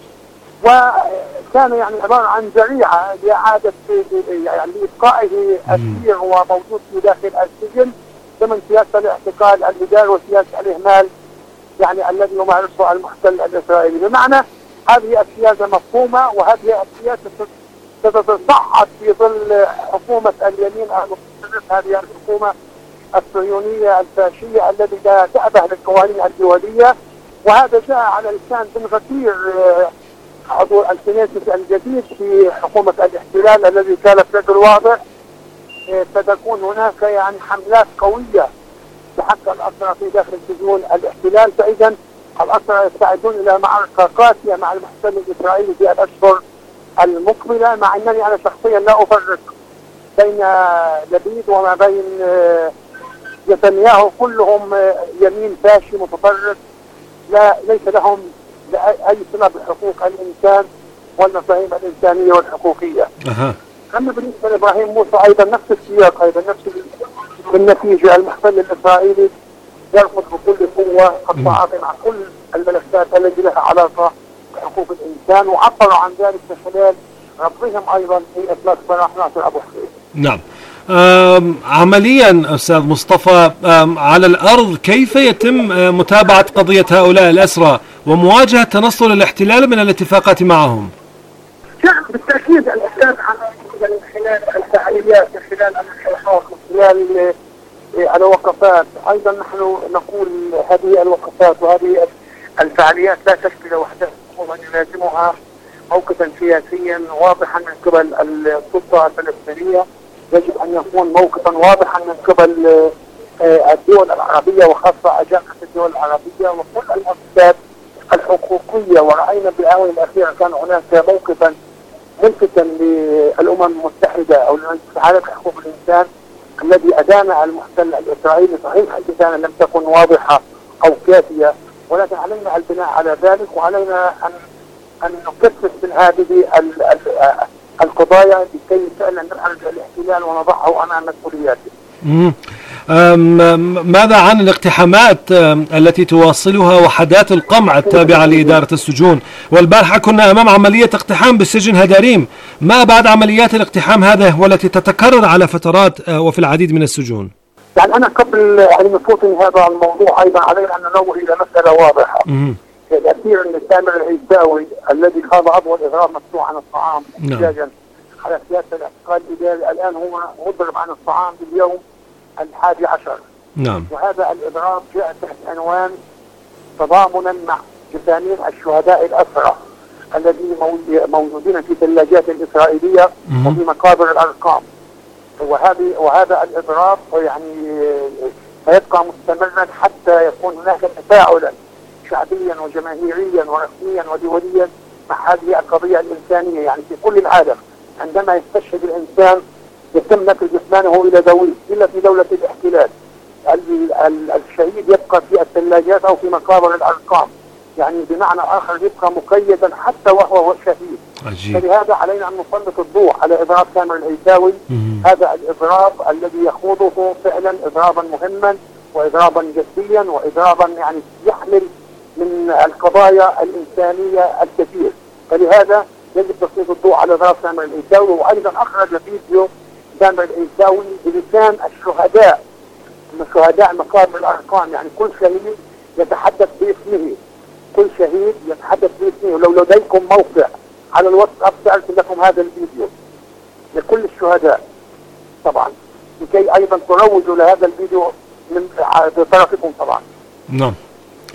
وكان يعني عبارة عن ذريعة لإعادة يعني لإبقائه أسير وموجود في داخل السجن ضمن سياسة الاعتقال الإداري وسياسة الإهمال يعني الذي يمارسه المحتل الإسرائيلي. بمعنى هذه السياسة مفهومة، وهذه السياسة تتصعد في ظل حكومة اليمين المتطرف، هذه الحكومة الصهيونية الفاشية التي لا تأبه للقوانين الدولية، وهذا جاء على لسان بن غفير عضو الكنيسة الجديد في حكومة الاحتلال الذي كان بشكل واضح ستكون هناك يعني حملات قوية بحق الأسرى في داخل سجون الاحتلال، فإذا الأسرى يستعدون إلى معركة قاسية مع المحتل الإسرائيلي في الأشهر المقبلة، مع أنني أنا شخصيا لا أفرق بين لبيد وما بين نتنياهو، كلهم يمين فاشي متطرف ليس لهم أي صلة بحقوق الإنسان والمفاهيم الإنسانية والحقوقية. أما بالنسبة لإبراهيم موسى أيضا نفس السياق، أيضا نفس النتيجة. المحتل الإسرائيلي يرفض بكل قوة التعاطي مع كل الملفات التي لها علاقة بحقوق الإنسان، وعبروا عن ذلك من خلال رفضهم أيضا في إطلاق سراح ناصر أبو حسين. نعم. عمليا أستاذ مصطفى، على الأرض كيف يتم متابعة قضية هؤلاء الأسرى ومواجهة تنصل الاحتلال من الاتفاقات معهم؟ نعم بالتأكيد الإحداث من خلال الفعاليات، من خلال المصالحات، من خلال الوقفات. أيضا نحن نقول هذه الوقفات وهذه الفعاليات لا تشكل وحدها ومن يلازمها موقفا سياسيا واضحا من قبل السلطة الفلسطينية، يجب أن يكون موقفا واضحا من قبل الدول العربية وخاصة أجاقة الدول العربية وكل المؤسسات الحقوقية. ورأينا بالآونة الأخيرة كان هناك موقفا ملفتا للأمم المتحدة أو لاتحاد حقوق الإنسان الذي أدان المحتل الإسرائيلي. صحيح الإدانة لم تكن واضحة أو كافية، ولكن علينا البناء على ذلك، وعلينا أن نكثف من هذه القضايا لكي فعلا نخرج الاحتلال ونضعه أمام مسؤولياته. ماذا عن الاقتحامات التي تواصلها وحدات القمع التابعة لإدارة السجون؟ والبارحة كنا أمام عملية اقتحام بالسجن هداريم، ما بعد عمليات الاقتحام هذا والتي تتكرر على فترات وفي العديد من السجون؟ يعني أنا قبل أن نفوتني هذا الموضوع أيضا علينا أن ننوه إلى مسألة واضحة. الأسير سامر العيساوي الذي خاض عضو الإضراب ممنوع عن الطعام احتجاجا على سياسة الاعتقال الإداري، الآن هو مضرب عن الطعام باليوم 11. نعم. وهذا الإضراب جاء تحت عنوان تضامنا مع جثامين الشهداء الأسرى الذين موجودين في ثلاجات الإسرائيلية وفي مقابر الأرقام. وهذا الإضراب يعني سيبقى مستمرا حتى يكون هناك تفاعلا شعبيا وجماهيريا ورسميا ودوليا مع هذه القضية الإنسانية. يعني في كل العالم عندما يستشهد الإنسان يتم نقل جثمانه إلى ذويه، إلا في دولة الاحتلال الشهيد يبقى في الثلاجات أو في مقابر الأرقام، يعني بمعنى آخر يبقى مقيدا حتى وهو شهيد. فلهذا علينا أن نسلط الضوء على إضراب سامر العيساوي. هذا الإضراب الذي يخوضه فعلا إضرابا مهما وإضرابا جديا وإضرابا يعني يحمل من القضايا الإنسانية الكثير. فلهذا يجب تسليط الضوء على إضراب سامر العيساوي. وأيضا أخرج فيديو سامر العيساوي بلسان الشهداء من شهداء مقابر الأرقام، يعني كل شهيد يتحدث باسمه، كل شهيد يتحدث باسمه. لو لديكم موقع على الواتساب سأرسل لكم هذا الفيديو لكل الشهداء طبعا، لكي أيضا تروجوا لهذا الفيديو من بطرفكم طبعا. نعم.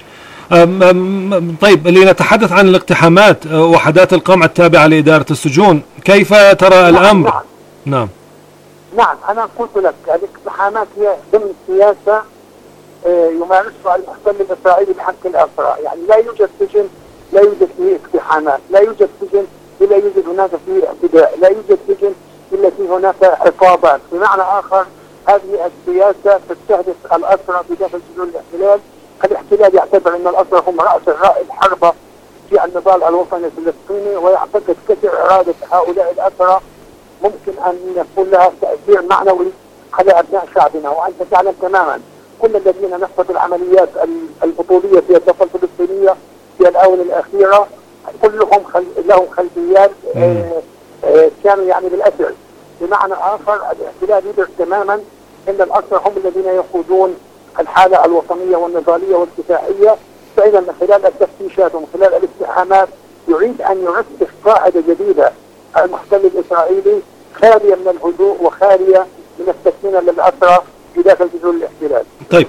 طيب لنتحدث عن الاقتحامات وحدات القمع التابعة لإدارة السجون، كيف ترى الأمر؟ نعم أنا قلت لك الاقتحامات هي ضمن سياسة يمارسها المحتل الإسرائيلي بحق الأسرى. يعني لا يوجد سجن لا يوجد فيه اقتحامات، لا يوجد سجن إلا يوجد هناك فيه اعتداء، لا يوجد سجن إلا فيه هناك عقابات. بمعنى آخر هذه السياسة تستهدف الأسرى في داخل سجون الاحتلال. الاحتلال يعتبر أن الأسرى هم رأس الحربة في النضال الوطني الفلسطيني، ويعتقد كثر إرادة هؤلاء الأسرى ممكن أن يكون لها تأثير معنوي على أبناء شعبنا. وأنت تعلم تماما كل الذين نفذوا العمليات البطولية في الضفة الفلسطينية في الآونة الأخيرة كلهم لهم خلفيات كانوا يعني بالأسر. بمعنى آخر الاحتلال يدرك تماما أن الأسرى هم الذين يقودون الحالة الوطنية والنضالية والكفاحية. فإذا من خلال التفتيشات ومن خلال الاقتحامات يريد أن يرسخ قاعدة جديدة المحتل الإسرائيلي خالية من الهدوء وخالية من التسكين للأسرى في داخل سجون الاحتلال. طيب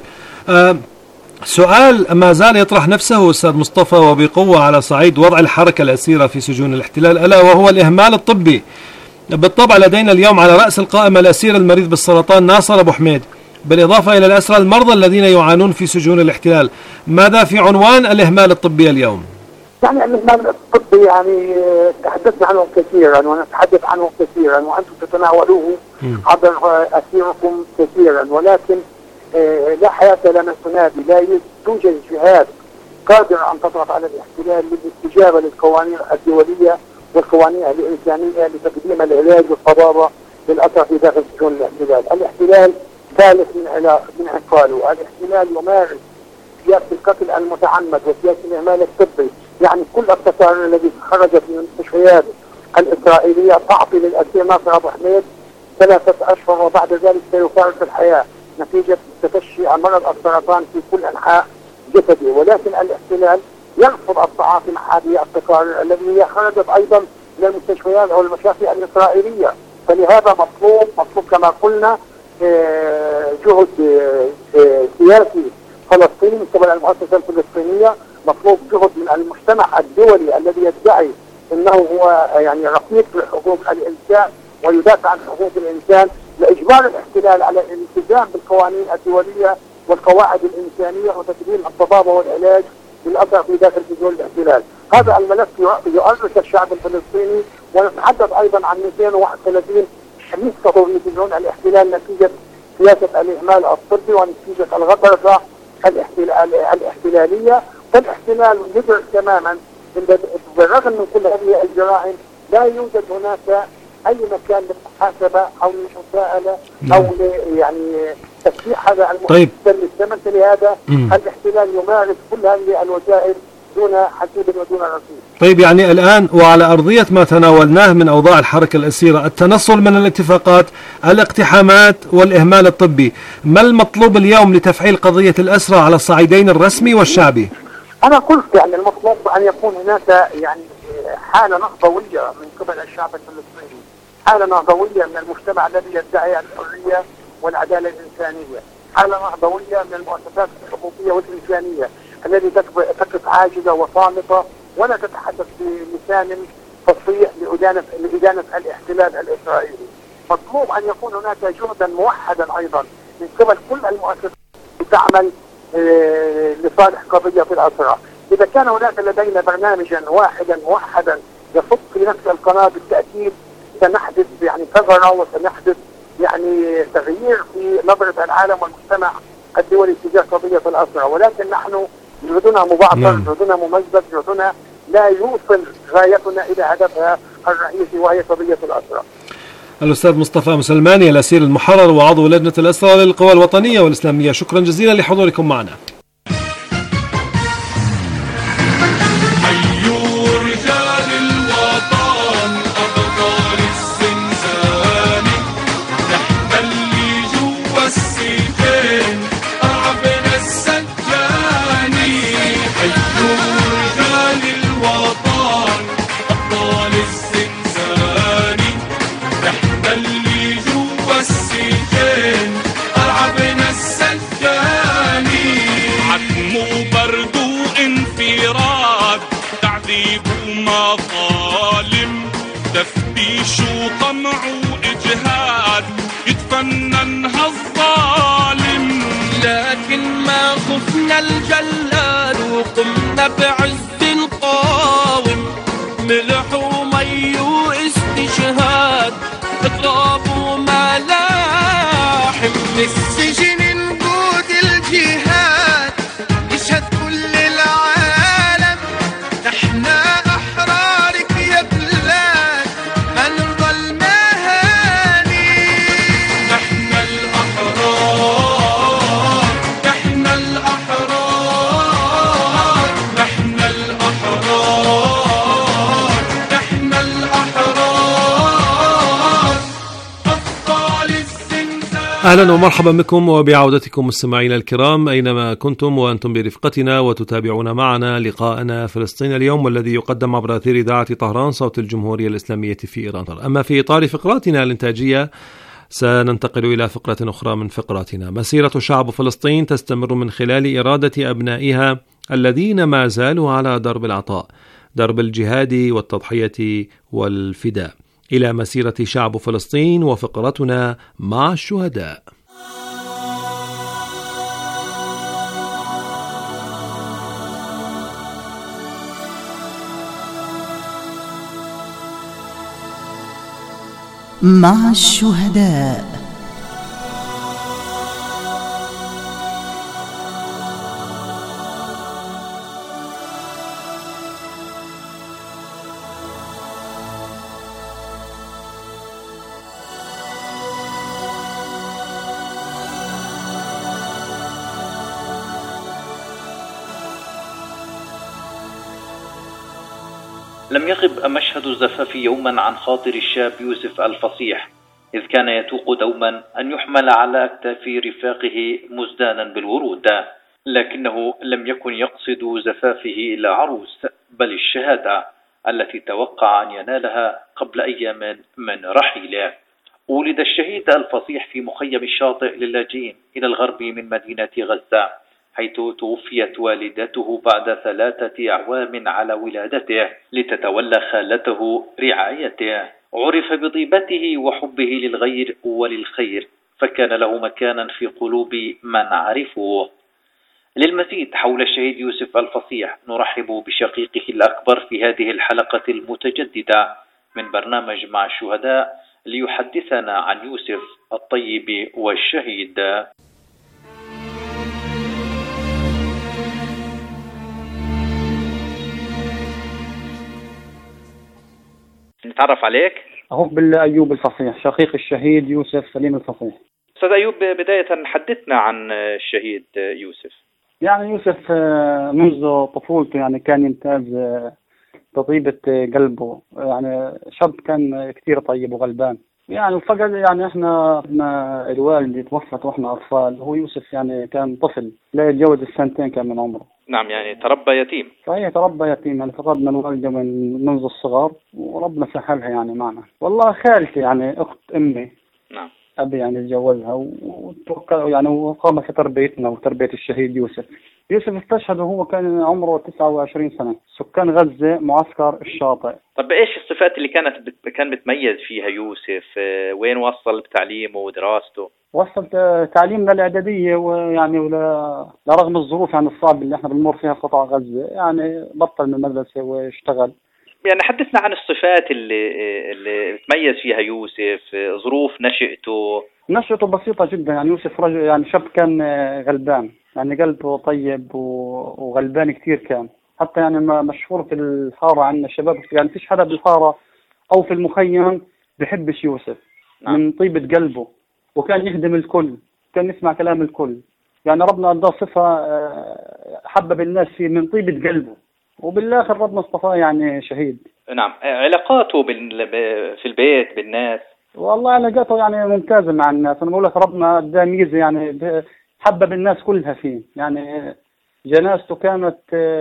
سؤال ما زال يطرح نفسه أستاذ مصطفى وبقوة على صعيد وضع الحركة الأسيرة في سجون الاحتلال، ألا وهو الإهمال الطبي. بالطبع لدينا اليوم على رأس القائمة الأسير المريض بالسرطان ناصر أبو حميد، بالإضافة إلى الأسرى المرضى الذين يعانون في سجون الاحتلال. ماذا في عنوان الإهمال الطبي اليوم؟ يعني الإهمال الطبي يعني تحدثنا عنه كثيرا ونتحدث عنه كثيرا وأنتم تتناولوه عبر أسيركم كثيرا، ولكن لا حياة لنا تنادي. لا توجد جهات قادرة أن تضغط على الاحتلال للاستجابة للقوانين الدولية والقوانين الإنسانية لتقديم العلاج والطبابة للأسرى في داخل سجون الاحتلال. الاحتلال ثالث من عقاله. الاحتلال يمارس سياسة القتل المتعمد وسياسة الإهمال الطبي. يعني كل التقارير التي خرجت من المستشفيات الإسرائيلية تعطي للأسير ناصر أبو حميد 3 أشهر وبعد ذلك سيفارق الحياة نتيجة تفشي مرض السرطان في كل أنحاء جسده. ولكن الاحتلال يرفض التعاطي مع هذه التقارير التي هي خرجت أيضا من المستشفيات أو المشافي الإسرائيلية. فلهذا مطلوب كما قلنا جهد سياسي فلسطيني من قبل المؤسسة الفلسطينية، مطلوب جهد من المجتمع الدولي الذي يدعي انه هو يعني رقيق لحقوق الانسان ويدافع عن حقوق الانسان لاجبار الاحتلال على الالتزام بالقوانين الدولية والقواعد الانسانية وتقديم الطبابة والعلاج للأسرى في داخل سجون الاحتلال. هذا الملف يؤرق الشعب الفلسطيني، ونتحدث ايضا عن 231 مسقطوا في سجون الاحتلال نتيجة سياسة الإهمال الطبي ونتيجة الغطرسة الاحتلالية. فالاحتلال يدرك تماما بالرغم من كل هذه الجرائم لا يوجد هناك أي مكان للمحاسبة أو للمساءلة أو يعني تفتيح هذا المحتل للثمن. لهذا الاحتلال يمارس كل هذه الوسائل دون حسيب ودون رصيد. طيب يعني الآن وعلى أرضية ما تناولناه من أوضاع الحركة الأسيرة، التنصل من الاتفاقات، الاقتحامات والإهمال الطبي، ما المطلوب اليوم لتفعيل قضية الأسرى على الصعيدين الرسمي والشعبي؟ أنا قلت يعني المطلوب أن يكون هناك يعني حالة نهضوية من قبل الشعب الفلسطيني، حالة نهضوية من المجتمع الذي يدعي الحرية والعدالة الإنسانية، حالة نهضوية من المؤسسات الحقوقية والإنسانية التي تقف عاجزة وصامتة ولا تتحدث بلسان فصيح لإدانة الاحتلال الإسرائيلي. مطلوب أن يكون هناك جهدا موحدا أيضا من قبل كل المؤسسات تعمل لصالح قضية الأسرى. إذا كان هناك لدينا برنامجا واحدا موحدا يصب في نفس القناة بالتأكيد سنحدث يعني ثغرة وسنحدث يعني تغيير في نظرة العالم والمجتمع الدولي تجاه قضية الأسرى. ولكن نحن جهدنا مبعثر، جهدنا ممزق، جهدنا لا يوصل غايتنا إلى هدفها الرئيسي وهي قضية الأسرى. الأستاذ مصطفى مسلماني الأسير المحرر وعضو لجنة الأسرى للقوى الوطنية والإسلامية، شكرا جزيلا لحضوركم معنا. السجان أرعبنا السجاني تفتيش وقمع وإجهاد يتفننها الظالم، لكن ما خفنا الجلاد وقمنا بعز نقاوم، ملح ومي واستشهاد اضراب وملاحم، السجن نقود الجهاد يشهد كل العالم، نحنا أحرارك يا بلاد ما نرضى المهاني، نحنا الأحرار نحنا الأحرار نحنا الأحرار نحنا الأحرار أبطال الزنزان. أهلا ومرحبا بكم وبعودتكم مستمعينا الكرام أينما كنتم وأنتم برفقتنا وتتابعون معنا لقاءنا فلسطين اليوم، والذي يقدم عبر أثير إذاعة طهران صوت الجمهورية الإسلامية في إيران. أما في إطار فقراتنا الإنتاجية سننتقل إلى فقرة أخرى من فقراتنا. مسيرة شعب فلسطين تستمر من خلال إرادة أبنائها الذين ما زالوا على درب العطاء، درب الجهاد والتضحية والفداء، إلى مسيرة شعب فلسطين وفقرتنا مع الشهداء. مع الشهداء. لم يغب مشهد الزفاف يوما عن خاطر الشاب يوسف الفصيح، إذ كان يتوق دوما أن يحمل على أكتاف رفاقه مزدانا بالورود، لكنه لم يكن يقصد زفافه إلى عروس، بل الشهادة التي توقع أن ينالها قبل أيام من رحيله. ولد الشهيد الفصيح في مخيم الشاطئ للاجئين إلى الغرب من مدينة غزة، حيث توفيت والدته بعد 3 أعوام على ولادته لتتولى خالته رعايته. عرف بطيبته وحبه للغير وللخير، فكان له مكانا في قلوب من عرفوه. للمزيد حول الشهيد يوسف الفصيح نرحب بشقيقه الأكبر في هذه الحلقة المتجددة من برنامج مع الشهداء ليحدثنا عن يوسف الطيب والشهيد. نتعرف عليك. أخوك بالله أيوب الفصيح، شقيق الشهيد يوسف سليم الفصيح. أستاذ أيوب، بداية حدثنا عن الشهيد يوسف. يعني يوسف منذ طفولته يعني كان يمتاز بطيبة قلبه، يعني شاب كان كثير طيب وغلبان يعني. وفقد يعني احنا الوالد توفت واحنا أطفال، هو يوسف يعني كان طفل لا يتجاوز 2 كان من عمره. نعم، يعني تربى يتيم. صحيح، تربى يتيم يعني، فقدنا الوالدة منذ الصغر وربنا سهلها يعني معنا. والله خالتي يعني أخت أمي، نعم، أبي يعني تجوزها وتوكل يعني وقام في تربيتنا وتربية الشهيد يوسف. يوسف استشهد وهو كان عمره 29 سنة، سكان غزة معسكر الشاطئ. طب إيش الصفات اللي كان بتميز فيها يوسف؟ وين وصل بتعليمه ودراسته؟ وصل تعليمنا الإعدادية، ويعني لرغم الظروف يعني الصعبة اللي احنا بنمر فيها في قطاع غزة يعني بطل من المدرسة واشتغل. يعني حدثنا عن الصفات اللي تميز فيها يوسف، ظروف نشأته بسيطة جدا يعني. يوسف رجل يعني شاب كان غلبان يعني، قلبه طيب وغلبان كثير كان. حتى يعني مشهور في الحارة عندنا الشباب يعني، فيش حدا بالحارة أو في المخيم بحبش يوسف. نعم. من طيبة قلبه، وكان يخدم الكل، كان يسمع كلام الكل يعني. ربنا أداه صفة حبب الناس فيه من طيبة قلبه، وبالآخر ربنا اصطفاه يعني شهيد. نعم. علاقاته في البيت بالناس؟ والله علاقاته يعني ممتازة مع الناس. أنا بقول لك ربنا أداه ميزة يعني، حبب الناس كلها فيه يعني. جنازته كانت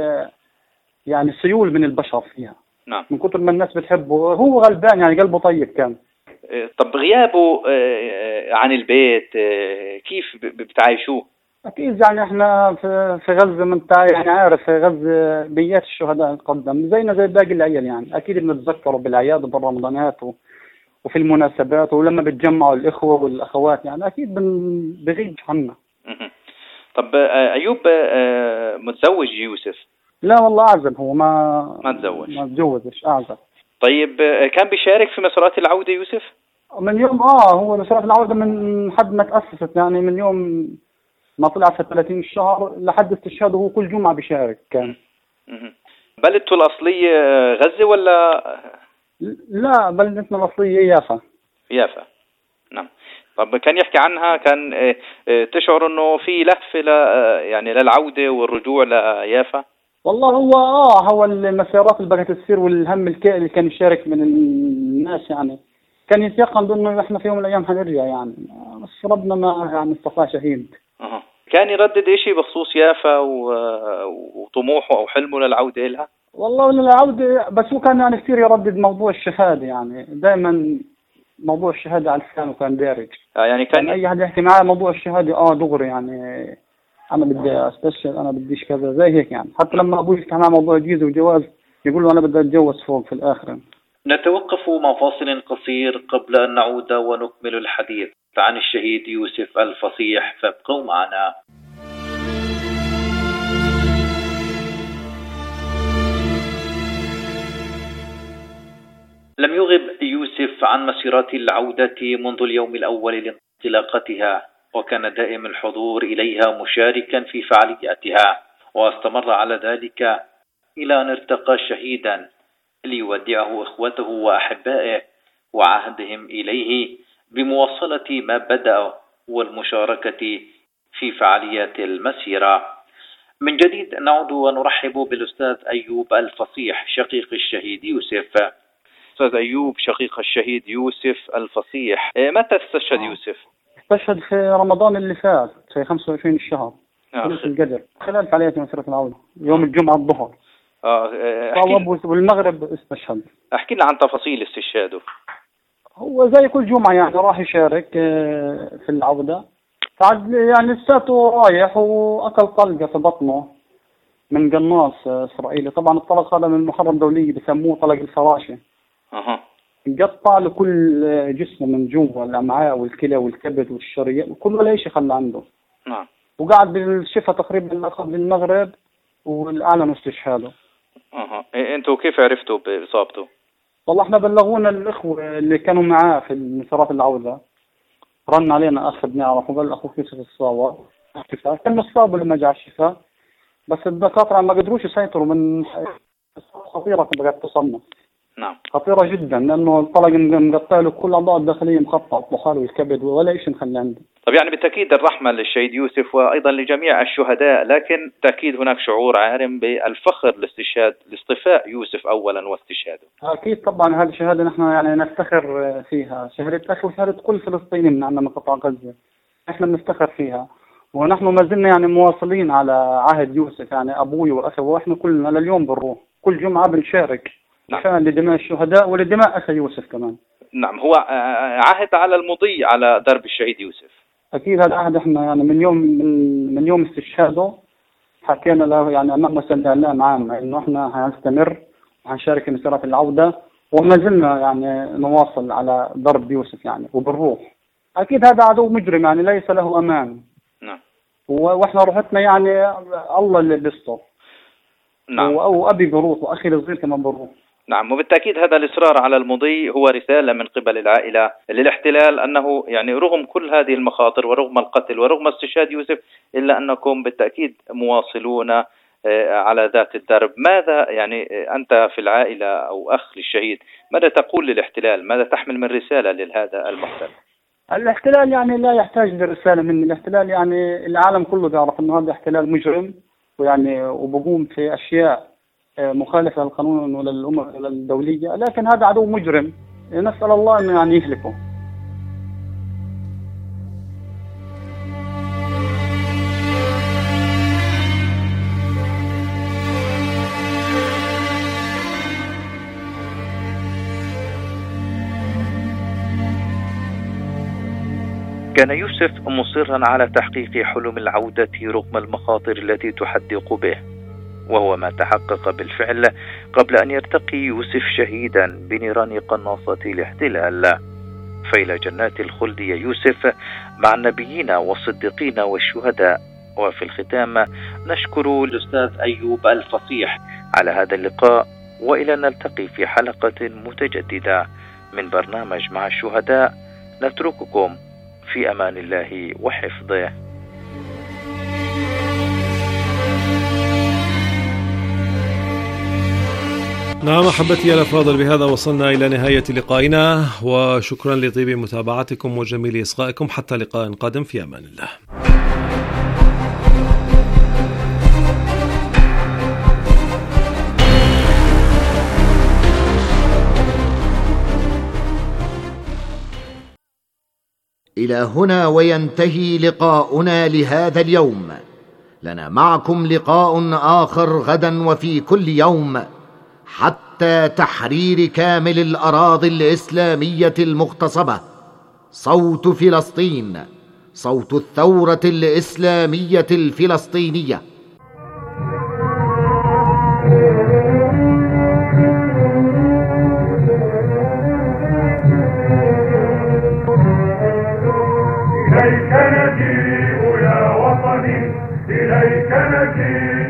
يعني سيول من البشر فيها. نعم. من كتر ما الناس بتحبه، هو غلبان يعني، قلبه طيب كان. طب غيابه عن البيت كيف بتعايشوه؟ أكيد يعني إحنا في غزة، من يعني عارف في غزة بيات الشهداء تقدم زينا زي باقي العيال، يعني أكيد بنتذكروا بالأعياد وبالرمضانات وفي المناسبات، ولما بتجمعوا الإخوة والأخوات يعني أكيد بغيب عنا. طب أيوب متزوج يوسف؟ لا والله أعزب، هو ما تزوج. ما تزوجش، أعزب. طيب كان بيشارك في مسارات العودة يوسف؟ من يوم هو مسارات العودة من حد ما تأسست، يعني من يوم ما طلع في 30 الشهر لحد استشهاده، هو كل جمعة بيشارك كان. بلدته الأصلية غزة ولا؟ لا، بلدتنا الأصلية يافا. يافا، نعم. طب كان يحكي عنها، كان تشعر انه في لهفة يعني للعودة والرجوع ليافا؟ والله هو المسيرات اللي بقت تصير والهم الكائن اللي كان يشارك من الناس، يعني كان يتيقن انه احنا في يوم من الايام حنرجع يعني، بس ربنا ما يعني استطاع شهيد. كان يردد اشي بخصوص يافا وطموحه او حلمه للعودة لها؟ والله للعودة، بس هو كان يعني كثير يردد موضوع الشهادة، يعني دائما موضوع الشهادة على لسانه كان دارج. يعني كان اي حد يحكي معاه موضوع الشهادة دغري، يعني انا بدي استشهد، انا بديش كذا زي هيك يعني. حتى لما ابوي يحكي معاه موضوع جيزة وجواز يقول له انا بدي اتجوز فوق في الاخر. نتوقف مع فاصل قصير قبل ان نعود ونكمل الحديث عن الشهيد يوسف الفصيح، فابقوا معنا. لم يغب يوسف عن مسيرات العودة منذ اليوم الأول لانطلاقتها، وكان دائم الحضور إليها مشاركا في فعالياتها، واستمر على ذلك إلى أن ارتقى شهيدا ليودعه إخوته وأحبائه وعهدهم إليه بمواصلة ما بدأ والمشاركة في فعاليات المسيرة. من جديد نعود ونرحب بالأستاذ أيوب الفصيح شقيق الشهيد يوسف. أستاذ أيوب شقيق الشهيد يوسف الفصيح، متى استشهد يوسف؟ استشهد في رمضان اللي فات في 25 الشهر، ليلة القدر، خلال فعاليات مسيرة العودة يوم الجمعة الظهر. والمغرب استشهد. احكي لنا عن تفاصيل استشهاده. هو زي كل جمعة يعني راح يشارك في العودة، بعد يعني لساته رايح وأكل طلقة في بطنه من قناص إسرائيلي. طبعا الطلق هذا من المحرم دولي بسموه طلق الفراشة. قطع له كل جسمه من جوا، الأمعاء والكلى والكبد والشريان وكل ولا شيء خلى عنده. نعم. وقعد بالشفا تقريبا قبل المغرب والأعلنوا استشهاده. انتوا كيف عرفتوا بإصابته؟ والله احنا بلغونا الإخوة اللي كانوا معاه في مسارات العودة، رن علينا أخ بنعرف وقال أخوك يوسف الصاوة كان مصاب لما جاء الشفاء، بس الدكاترة ما قدروش يسيطروا من خطيرة بقت تصنف. نعم. خطيرة جدا لأنه الطلق مقطع له كل الأعضاء الداخلية مقطع، الطحال والكبد ولا شيء مخلي عنده. طب يعني بالتأكيد الرحمة للشهيد يوسف وأيضا لجميع الشهداء، لكن تأكيد هناك شعور عارم بالفخر لاستشهاد لاصطفاء يوسف أولا واستشهاده. أكيد طبعا هذه الشهادة نحن يعني نفتخر فيها، شهادة أخي وشهادة كل فلسطيني من عندنا من قطاع غزة، احنا بنفتخر فيها، ونحن ما زلنا يعني مواصلين على عهد يوسف، يعني أبوي وأخي وإحنا كلنا لليوم بنروح كل جمعة بنشارك. نعم. عشان لدماء الشهداء ولدماء أخي يوسف كمان. نعم. هو عهد على المضي على درب الشهيد يوسف. أكيد هذا عهد احنا يعني من يوم استشهاده حكينا له يعني أمام وسائل الإعلام عامة إنه احنا هنستمر وهنشارك في مسيرات العودة، وما زلنا يعني نواصل على درب يوسف يعني وبنروح. أكيد هذا عدو مجرم يعني ليس له أمان. نعم. واحنا روحتنا يعني الله اللي بيستر. نعم. وأبي بروح وأخي الصغير كمان بروح. نعم. وبالتأكيد هذا الإصرار على المضي هو رسالة من قبل العائلة للاحتلال أنه يعني رغم كل هذه المخاطر ورغم القتل ورغم استشهاد يوسف إلا أنكم بالتأكيد مواصلون على ذات الدرب. ماذا يعني أنت في العائلة أو أخ للشهيد ماذا تقول للاحتلال؟ ماذا تحمل من رسالة لهذا المحتل؟ الاحتلال يعني لا يحتاج لرسالة من الاحتلال، يعني العالم كله بيعرف أنه هذا احتلال مجرم ويعني وبقوم في أشياء مخالفة للقانون وللأمم الدولية، لكن هذا عدو مجرم نسأل الله أنه يعني يهلكه. كان يوسف مصرا على تحقيق حلم العودة رغم المخاطر التي تحدق به، وهو ما تحقق بالفعل قبل أن يرتقي يوسف شهيدا بنيران قناصة الاحتلال. فإلى جنات الخلد يا يوسف مع النبيين والصديقين والشهداء. وفي الختام نشكر الأستاذ أيوب الفصيح على هذا اللقاء، وإلى أن نلتقي في حلقة متجددة من برنامج مع الشهداء، نترككم في أمان الله وحفظه. نعم أحبتي الأفاضل، بهذا وصلنا إلى نهاية لقائنا، وشكرا لطيب متابعتكم وجميل إصغائكم. حتى لقاء قادم، في أمان الله. إلى هنا وينتهي لقاؤنا لهذا اليوم. لنا معكم لقاء آخر غدا وفي كل يوم، حتى تحرير كامل الأراضي الإسلامية المغتصبة. صوت فلسطين، صوت الثورة الإسلامية الفلسطينية. إليك نجيء يا وطني، إليك نجيء،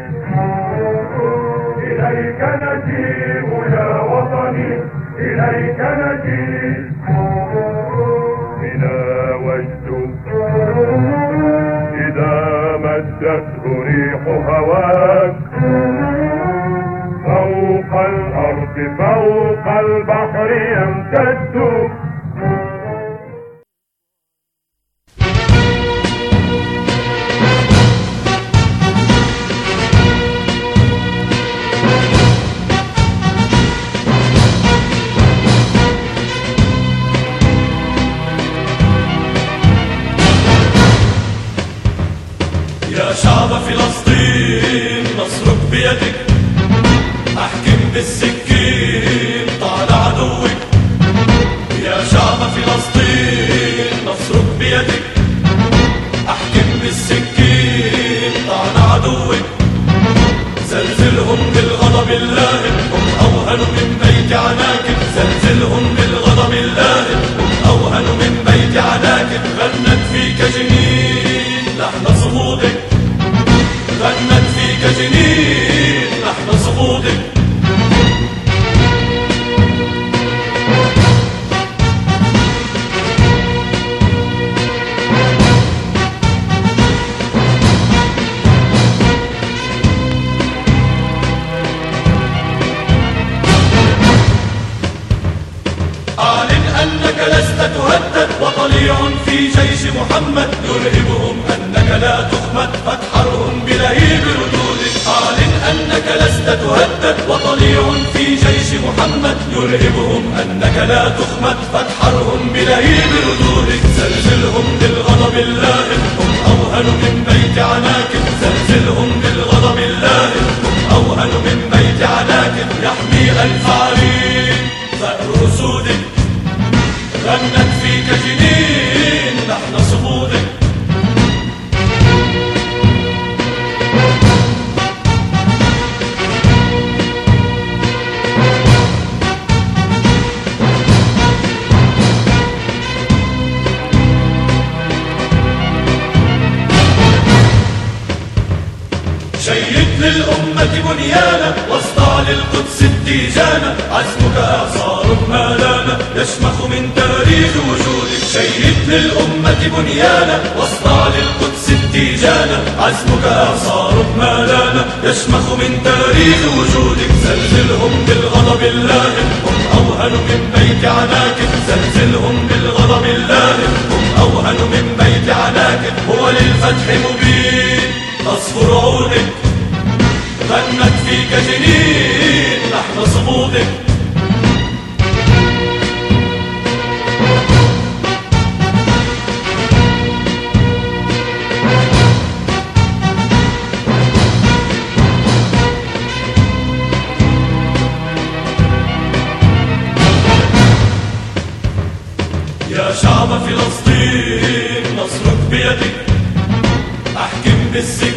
إليك نجيء يا وطني، إليك نجيء. بنا وجد إذا مدته ريح هواك، فوق الأرض فوق البحر يمتد. شعب فلسطين نصرك بيدك، احكم بالسكين طال عدوك. يا شعب فلسطين نصرك بيدك، احكم بالسكين طال عدوك. زلزلهم بالغضب اللائم، هم اوهن من بيت عناكب. زلزلهم بالغضب اللائم، هم اوهن من بيت عناكب. غنت فيك جنين لحن صمودك، غنت فيك جنين لحن صمودك. أعلن أنك لست تهدد، وطليع في جيش محمد يرهبهم أنك لا تخمد، فتحرهم بلهيب ردودك. أعلن أنك لست تهدد، وطليع في جيش محمد يرهبهم أنك لا تخمد، فتحرهم بلهيب ردودك. زلزلهم بالغضب اللائم، هم أوهن من بيت عناكب. زلزلهم بالغضب اللائم، هم أوهن من بيت عناكب. يحمي ألف عرين ثأر أسودك، غنت فيك جنين لحن صمودك. شيد للأمة بنيانا، واصدع للقدس التيجانا. عزمك إعصار ما لانا، يشمخ من تاريخ وجودك. شيد للأمة بنيانا، واصدع للقدس التيجانا. عزمك إعصار ما لانا، يشمخ من تاريخ وجودك. زلزلهم بالغضب اللائم، هم أوهن من بيت عناكب. زلزلهم بالغضب اللائم، هم أوهن من بيت عناكب. هو للفتح مبين تصفر عودك، غنت فيك جنين لحن صمودك. يا شعب فلسطين بالسجن